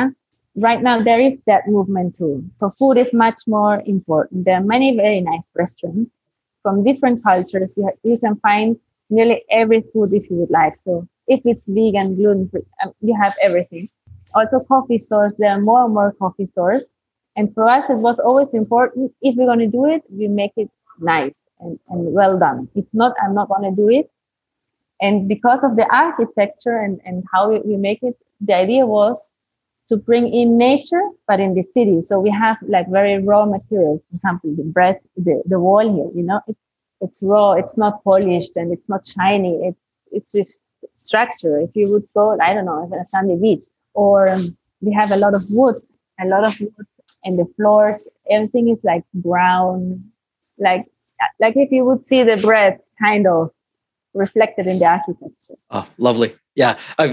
right now there is that movement too. So food is much more important. There are many very nice restaurants from different cultures. You can find nearly every food if you would like. So if it's vegan, gluten free, you have everything. Also coffee stores, there are more and more coffee stores. And for us, it was always important, if we're going to do it, we make it nice and well done. If not, I'm not going to do it. And because of the architecture and how we make it, the idea was to bring in nature, but in the city. So we have like very raw materials. For example, the bread, the wall here, it's raw, it's not polished, and it's not shiny. It's with structure. If you would go, I don't know, a sandy beach, or we have a lot of wood, and the floors, everything is like brown, like if you would see the bread kind of reflected in the architecture. Oh, lovely. Yeah,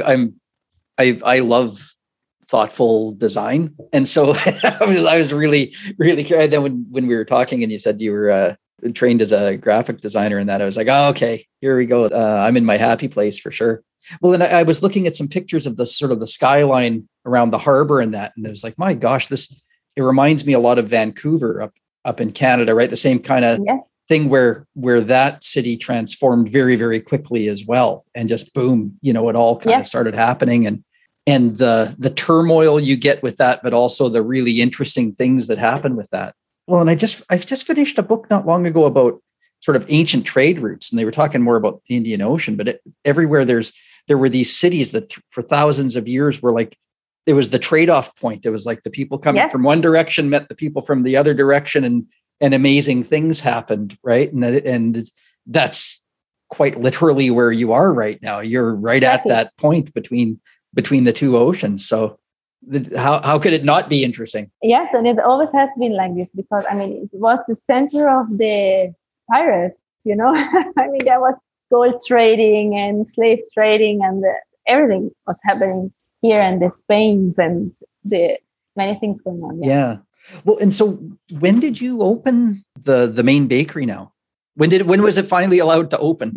I love thoughtful design, and so I was really curious. Then when we were talking, and you said you were trained as a graphic designer, and that I was like, oh, okay, here we go. I'm in my happy place for sure. Well, then I was looking at some pictures of the sort of the skyline around the harbor and that, and it was like, my gosh, it reminds me a lot of Vancouver up in Canada, right? The same kind of thing where that city transformed very, very quickly as well, and just boom, it all kind of started happening, and the turmoil you get with that, but also the really interesting things that happen with that. Well, and I've just finished a book not long ago about sort of ancient trade routes, and they were talking more about the Indian Ocean, but everywhere there were these cities that for thousands of years were like, it was the trade-off point. It was like the people coming from one direction met the people from the other direction, and amazing things happened, right? And that's quite literally where you are right now. You're right at that point between the two oceans. So how could it not be interesting? Yes, and it always has been like this, because it was the center of the pirates, there was gold trading and slave trading, and everything was happening here, and the Spains and the many things going on. Yeah. Well, and so when did you open the main bakery now? When was it finally allowed to open?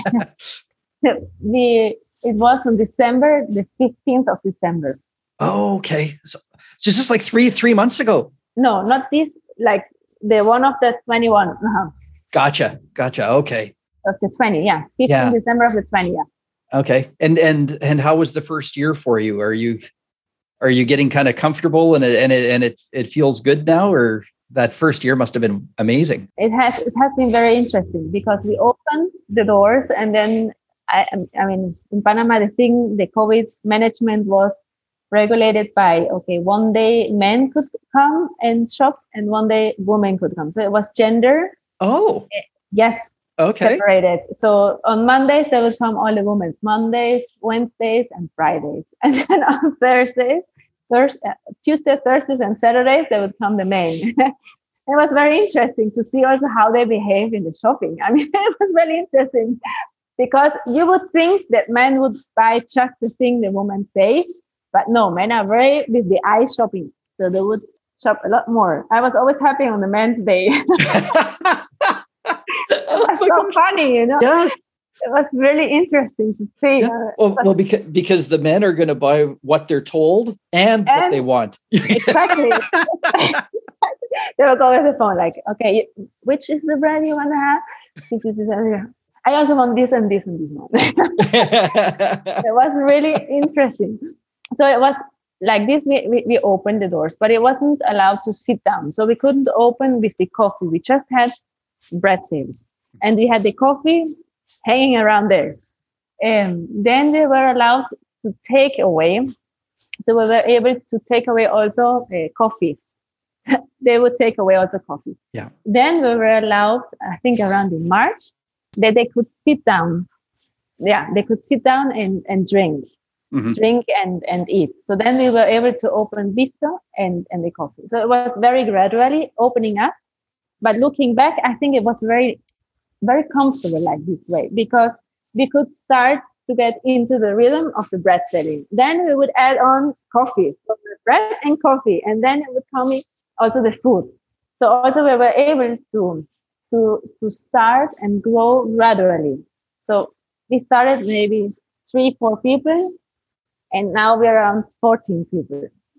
It was on December, the 15th of December. Oh, okay. So just like three months ago. No, not this, like the one of the 21. Uh-huh. Gotcha. Okay. Of the 20, yeah. 15th December of the 20, yeah. Okay. And how was the first year for you? Are you getting kind of comfortable and it feels good now, or that first year must have been amazing? It has been very interesting, because we opened the doors, and then in Panama, the COVID management was regulated by, one day men could come and shop, and one day women could come. So it was gender. Oh. Yes. Okay. Separated. So on Mondays, there would come all the women. Mondays, Wednesdays, and Fridays. And then on Tuesday, Thursdays, and Saturdays, there would come the men. It was very interesting to see also how they behave in the shopping. It was very interesting, because you would think that men would buy just the thing the woman says, but no, men are very with the eye shopping. So they would shop a lot more. I was always happy on the men's day. It was so funny, Yeah. It was really interesting to see. Yeah. Well, because the men are going to buy what they're told and what they want. Exactly. They will go with the phone like, okay, which is the brand you want to have? This. I also want this and this and this one. It was really interesting. So it was like this, we opened the doors, but it wasn't allowed to sit down. So we couldn't open with the coffee. We just had bread sales. And we had the coffee hanging around there. Then they were allowed to take away. So we were able to take away also coffees. They would take away also coffee. Yeah. Then we were allowed, I think around in March, that they could sit down. Yeah, they could sit down and drink. Mm-hmm. Drink and eat. So then we were able to open Bistro and the coffee. So it was very gradually opening up. But looking back, I think it was very, very comfortable like this way, because we could start to get into the rhythm of the bread selling. Then we would add on coffee, so bread and coffee, and then it would come in also the food. So also we were able to start and grow gradually. So we started maybe 3-4 people, and now we're around 14 people.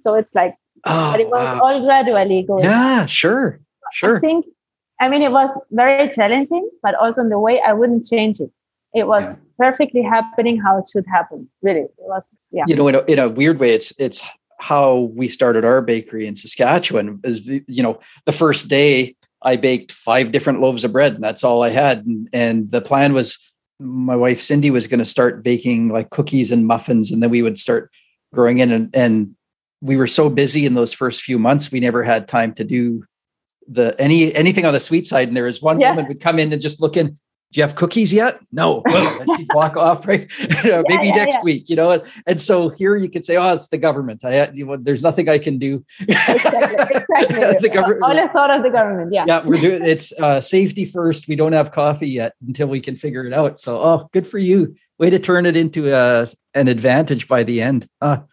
So it's like, but it was all gradually going. Yeah, sure. I think, it was very challenging, but also in the way I wouldn't change it. It was perfectly happening how it should happen. Really, it was. Yeah. In a weird way, it's how we started our bakery in Saskatchewan. Is the first day I baked 5 different loaves of bread, and that's all I had. And the plan was, my wife Cindy was going to start baking like cookies and muffins, and then we would start growing in. And we were so busy in those first few months, we never had time to do anything on the sweet side. And there was one woman would come in and just look in. Do you have cookies yet? No. And she'd walk off, right? Maybe next week, And so here you could say, oh, it's the government. There's nothing I can do. Exactly. The government. All I thought of the government. Yeah. Yeah, we're doing it's safety first. We don't have coffee yet until we can figure it out. So, good for you. Way to turn it into an advantage by the end.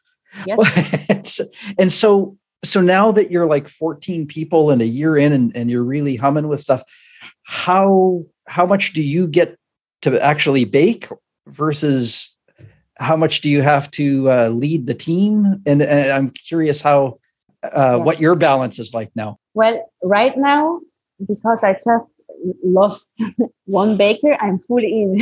Yes. And so now that you're like 14 people and a year in and you're really humming with stuff, how much do you get to actually bake versus how much do you have to lead the team? And I'm curious how what your balance is like now. Well, right now, because I just lost one baker, I'm fully in.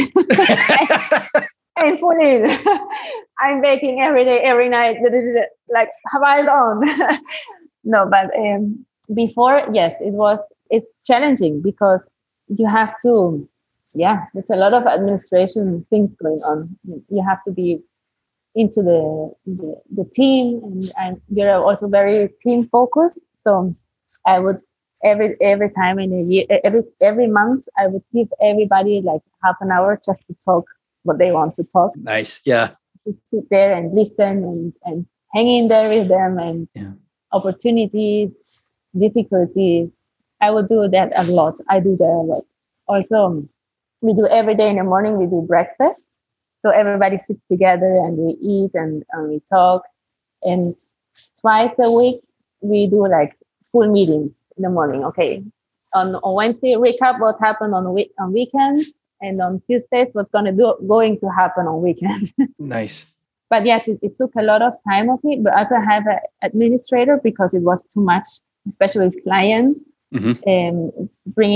I'm fully in. I'm baking every day, every night, like wild on. No, but before, yes, it's challenging because you have to, there's a lot of administration things going on. You have to be into the team, and you're also very team focused. So I would every time in a year, every month, I would give everybody like half an hour just to talk what they want to talk. Nice, yeah. Just sit there and listen and hang in there with them and opportunities, difficulties. I would do that a lot. I do that a lot. Also, we do every day in the morning, we do breakfast. So everybody sits together and we eat and we talk. And twice a week, we do like full meetings in the morning. Okay. On Wednesday, recap what happened on weekends. And on Tuesdays, what's going to happen on weekends. Nice. But yes, it took a lot of time of me. But also I have an administrator because it was too much, especially with clients. Mm-hmm.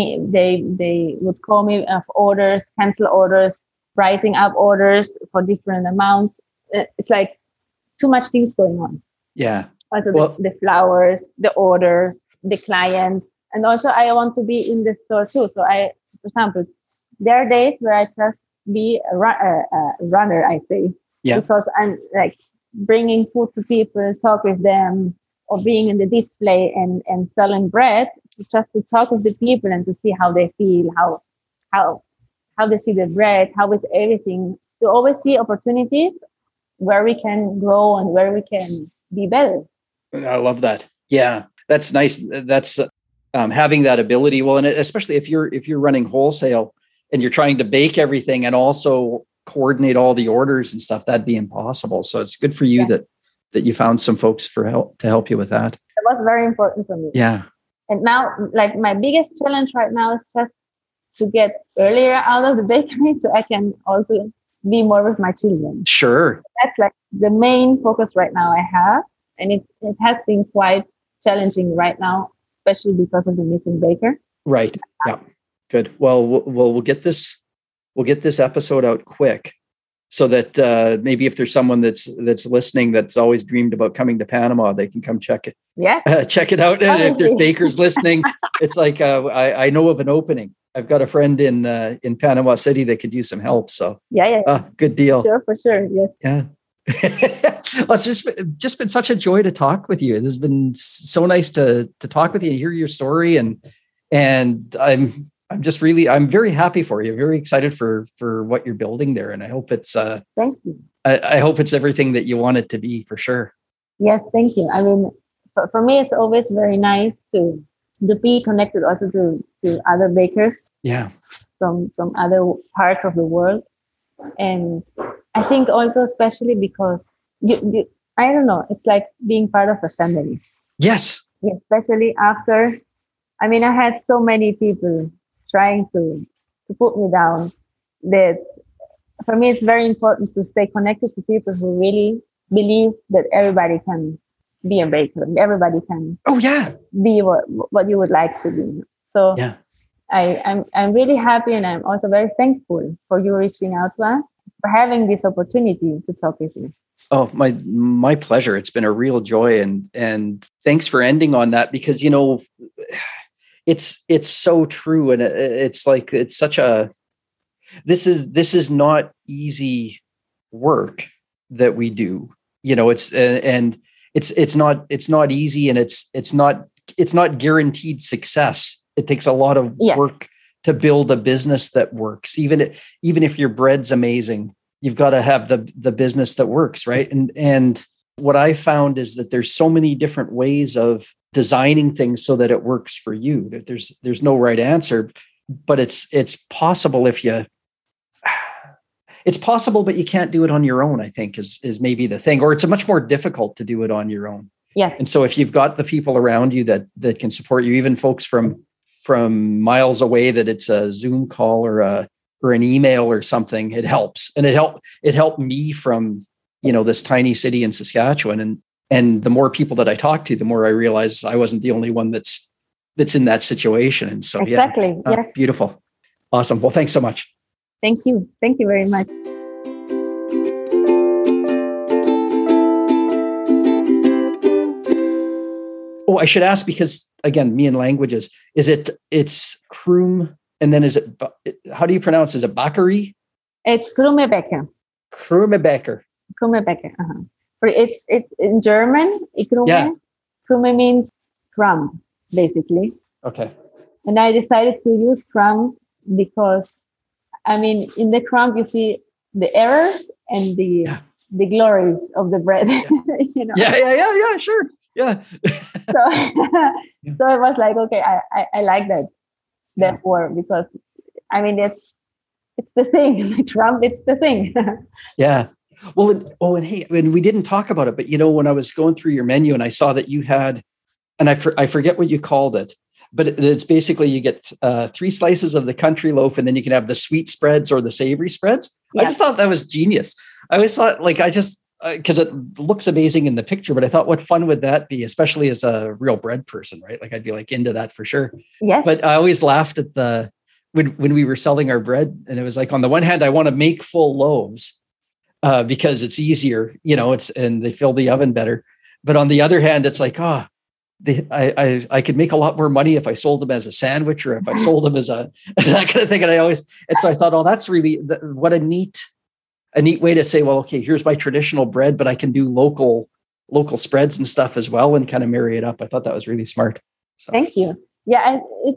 They would call me of orders, cancel orders, pricing up orders for different amounts. It's like too much things going on. Yeah. Also the flowers, the orders, the clients, and also I want to be in the store too. So for example, there are days where I just be a runner, I say, because I'm like bringing food to people, talk with them, or being in the display and selling bread, just to talk with the people and to see how they feel, how they see the bread, how is everything. To always see opportunities where we can grow and where we can be better. I love that. Yeah, that's nice. That's having that ability. Well, and especially if you're running wholesale and you're trying to bake everything and also coordinate all the orders and stuff, that'd be impossible. So it's good for you that you found some folks to help you with that. It was very important for me. Yeah. And now, like my biggest challenge right now is just to get earlier out of the bakery so I can also be more with my children. Sure. That's like the main focus right now I have. And it has been quite challenging right now, especially because of the missing baker. Right. Yeah. Good. Well, we'll get this episode out quick so that maybe if there's someone that's listening that's always dreamed about coming to Panama, they can come check it. Yeah. Check it out. And if there's bakers listening, it's like I know of an opening. I've got a friend in Panama City that could use some help. So good deal. Sure, for sure. Yes. Yeah. Well, it's just been such a joy to talk with you. This has been so nice to talk with you and hear your story, and I'm very happy for you. Very excited for what you're building there, and I hope it's thank you. I hope it's everything that you want it to be, for sure. Yes, thank you. I mean, for me, it's always very nice to be connected also to other bakers. Yeah. From other parts of the world, and I think also especially because you I don't know, it's like being part of a family. Yes. Especially after, I mean, I had so many people trying to put me down, that for me it's very important to stay connected to people who really believe that everybody can be a baker. Everybody can Oh yeah. be what you would like to be. So Yeah. I'm really happy, and I'm also very thankful for you reaching out to us, for having this opportunity to talk with you. Oh, my pleasure. It's been a real joy, and thanks for ending on that, because it's so true, and it's like it's such a this is not easy work that we do. It's not easy, and it's not guaranteed success. It takes a lot of work to build a business that works. Even if your bread's amazing, you've got to have the business that works, right? And what I found is that there's so many different ways of designing things so that it works for you. That there's no right answer, but it's possible it's possible, but you can't do it on your own, I think is maybe the thing, or it's much more difficult to do it on your own. Yes. And so if you've got the people around you that can support you, even folks from miles away, that it's a Zoom call or an email or something, it helps. And it helped me from, this tiny city in Saskatchewan. And the more people that I talk to, the more I realize I wasn't the only one that's in that situation. And so, exactly. Yes. Beautiful. Awesome. Well, thanks so much. Thank you. Thank you very much. Oh, I should ask, because again, me and languages, it's Krume, and then how do you pronounce it? Is it bakery? It's Krumebecker. Krumebecker. Krumebecker. Uh-huh. It's in German. Krume. Yeah. Krume means crumb, basically. Okay. And I decided to use crumb because, in the crumb you see the errors and the glories of the bread. Yeah. Yeah. Sure. Yeah. So I was like, okay, I like that word, because it's the thing. The crumb, it's the thing. Yeah. Well, and hey, and we didn't talk about it, but when I was going through your menu and I saw that you had, and I forget what you called it, but it's basically you get 3 slices of the country loaf, and then you can have the sweet spreads or the savory spreads. Yeah. I just thought that was genius. I always thought, because it looks amazing in the picture, but I thought, what fun would that be, especially as a real bread person, right? Like I'd be into that for sure. Yes. But I always laughed at when we were selling our bread, and it was like, on the one hand, I want to make full loaves because it's easier, and they fill the oven better. But on the other hand, it's like, I could make a lot more money if I sold them as a sandwich, or if I sold them as that kind of thing. And so I thought, that's really what a neat way to say, well, okay, here's my traditional bread, but I can do local spreads and stuff as well, and kind of marry it up. I thought that was really smart. So. Thank you. Yeah.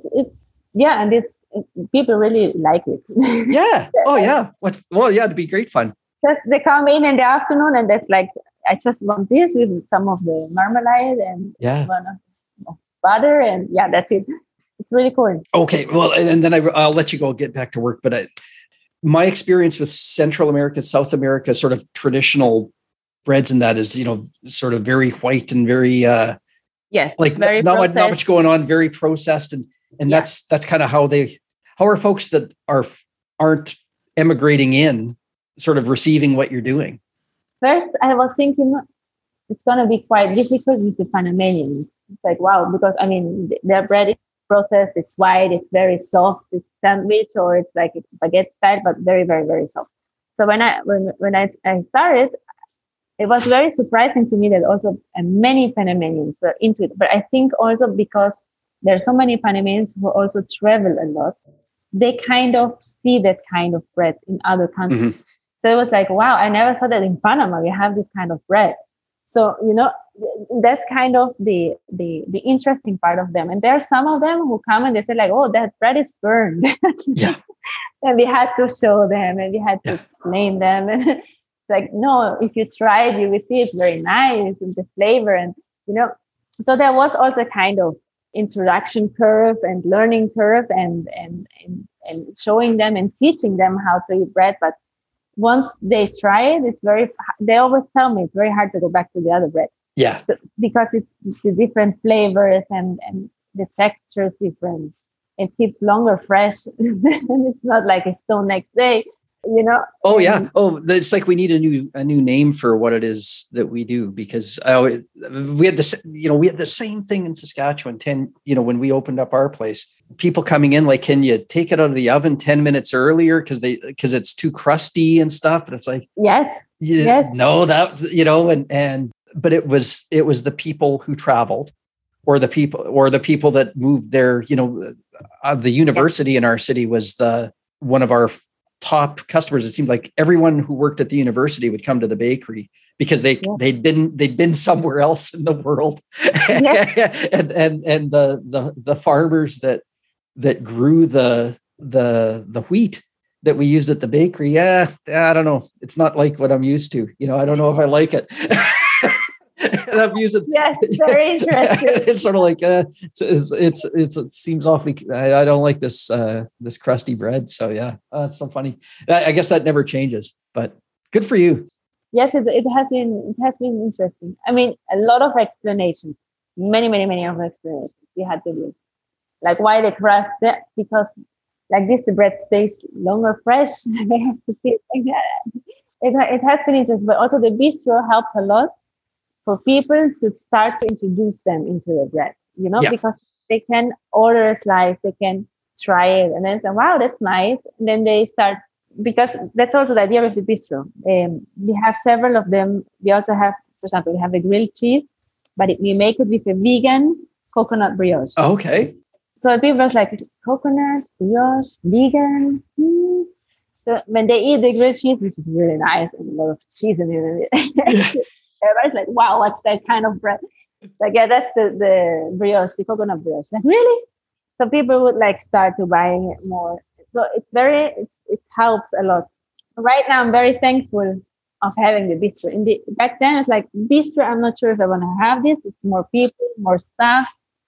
And it's people really like it. Yeah. Oh yeah. It'd be great fun. Just they come in the afternoon, and that's like, I just want this with some of the marmalade and one of butter, and that's it. It's really cool. Okay. Well, and then I'll let you go get back to work, but my experience with Central America, South America, sort of traditional breads, and that is, sort of very white and very, very not much going on, very processed. And that's kind of how are folks that aren't emigrating in sort of receiving what you're doing? First, I was thinking it's going to be quite difficult with the Panamanians. It's like, wow, because their bread is processed, it's white, it's very soft, it's sandwich, or it's like baguette style, but very, very, very soft. So when I started, it was very surprising to me that also many Panamanians were into it. But I think also because there are so many Panamanians who also travel a lot, they kind of see that kind of bread in other countries. Mm-hmm. So it was like, wow, I never saw that in Panama. We have this kind of bread. So, that's kind of the interesting part of them. And there are some of them who come and they say like, oh, that bread is burned. Yeah. And we had to show them and we had to explain them. And it's like, no, if you try it, you will see it's very nice and the flavor. And, so there was also kind of introduction curve and learning curve and showing them and teaching them how to eat bread. But once they try it, they always tell me it's very hard to go back to the other bread. Yeah. So, because it's the different flavors and the texture is different. It keeps longer fresh. And it's not like a stone next day. Oh yeah. Oh, it's like we need a new name for what it is that we do, because we had the same thing in Saskatchewan. When we opened up our place, people coming in like, can you take it out of the oven 10 minutes earlier because it's too crusty and stuff? And it's like, yes, no, that but it was the people who traveled, or the people that moved there. The university in our city was one of our top customers. It seemed like everyone who worked at the university would come to the bakery because they'd been somewhere else in the world. Yeah. and the farmers that grew the wheat that we used at the bakery. Yeah, I don't know. It's not like what I'm used to. I don't know if I like it. And I'm using. Yes, very interesting. It's sort of like it seems awfully. I don't like this crusty bread. So yeah, it's so funny. I guess that never changes. But good for you. Yes, it has been interesting. I mean, a lot of explanations, many of explanations we had to do, like why the crust, because like this the bread stays longer fresh. They have to see it like that. It has been interesting, but also the bistro helps a lot for people to start to introduce them into the bread, because they can order a slice, they can try it, and then say, wow, that's nice. And then they start, because that's also the idea of the bistro. We have several of them. We also have, for example, we have a grilled cheese, but we make it with a vegan coconut brioche. Oh, okay. So people are like, coconut, brioche, vegan. So when they eat the grilled cheese, which is really nice, and a lot of cheese in it, everybody's like, wow, what's that kind of bread? Like, yeah, that's the brioche, the coconut brioche. Like, really? So people would like start to buying it more. So it helps a lot. Right now, I'm very thankful of having the bistro. Back then, it's like, bistro, I'm not sure if I want to have this. It's more people, more staff,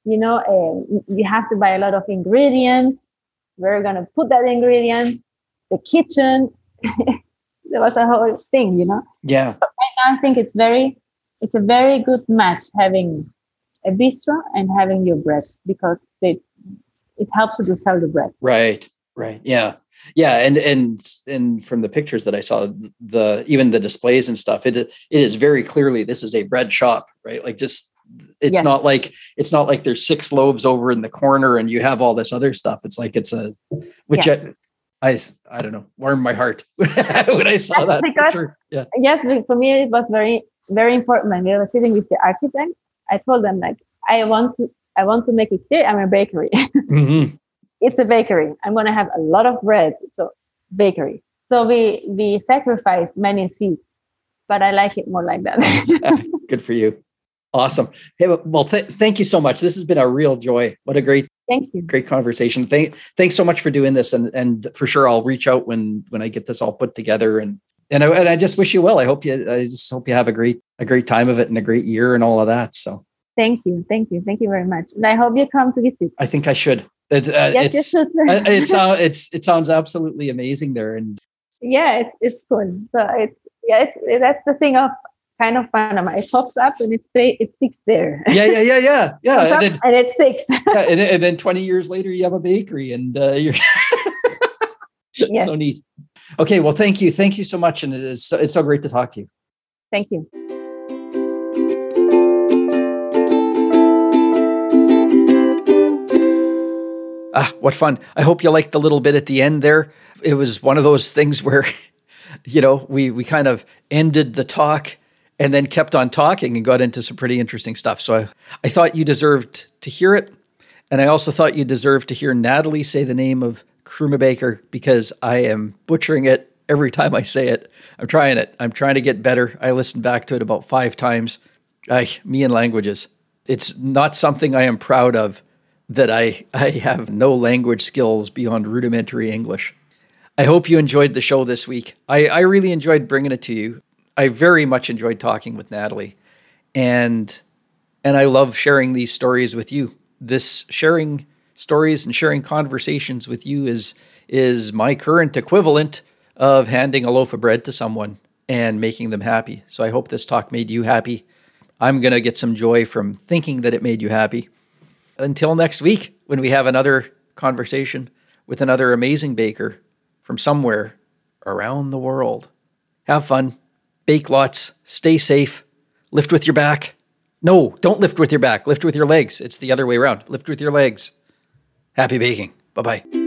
you have to buy a lot of ingredients. We're going to put that ingredients, the kitchen. There was a whole thing, Yeah. But right now, I think it's a very good match having a bistro and having your bread, because it helps you to sell the bread. Right. Yeah. Yeah. And from the pictures that I saw, even the displays and stuff, it is very clearly, this is a bread shop, right? Like it's not like there's 6 loaves over in the corner and you have all this other stuff. It's like, I don't know, warmed my heart when I saw that. Because, sure. Yeah. Yes, for me it was very, very important. When we were sitting with the architect, I told them, like, I want to make it clear, I'm a bakery. Mm-hmm. It's a bakery. I'm going to have a lot of bread, so bakery. So we sacrificed many seats, but I like it more like that. Good for you. Awesome. Hey, well, thank you so much. This has been a real joy. What a great. Thank you. Great conversation. Thanks so much for doing this. And for sure, I'll reach out when I get this all put together. And I just wish you well. I just hope you have a great time of it and a great year and all of that. So thank you very much. And I hope you come to visit. I think I should. Yes, you should. It sounds absolutely amazing there. And yeah, it's cool. So that's the thing of kind of Panama. It pops up and it sticks there. Yeah. And it sticks. And then 20 years later, you have a bakery, and you're yes. So neat. Okay, well, thank you so much, and it's so great to talk to you. Thank you. What fun! I hope you liked the little bit at the end there. It was one of those things where, we kind of ended the talk and then kept on talking and got into some pretty interesting stuff. So I thought you deserved to hear it. And I also thought you deserved to hear Natalie say the name of Krumebaker, because I am butchering it every time I say it. I'm trying it. I'm trying to get better. I listened back to it about 5 times. Me and languages. It's not something I am proud of, that I have no language skills beyond rudimentary English. I hope you enjoyed the show this week. I really enjoyed bringing it to you. I very much enjoyed talking with Natalie, and I love sharing these stories with you. This sharing stories and sharing conversations with you is my current equivalent of handing a loaf of bread to someone and making them happy. So I hope this talk made you happy. I'm going to get some joy from thinking that it made you happy. Until next week, when we have another conversation with another amazing baker from somewhere around the world. Have fun. Bake lots. Stay safe. Lift with your back. No, don't lift with your back. Lift with your legs. It's the other way around. Lift with your legs. Happy baking. Bye-bye.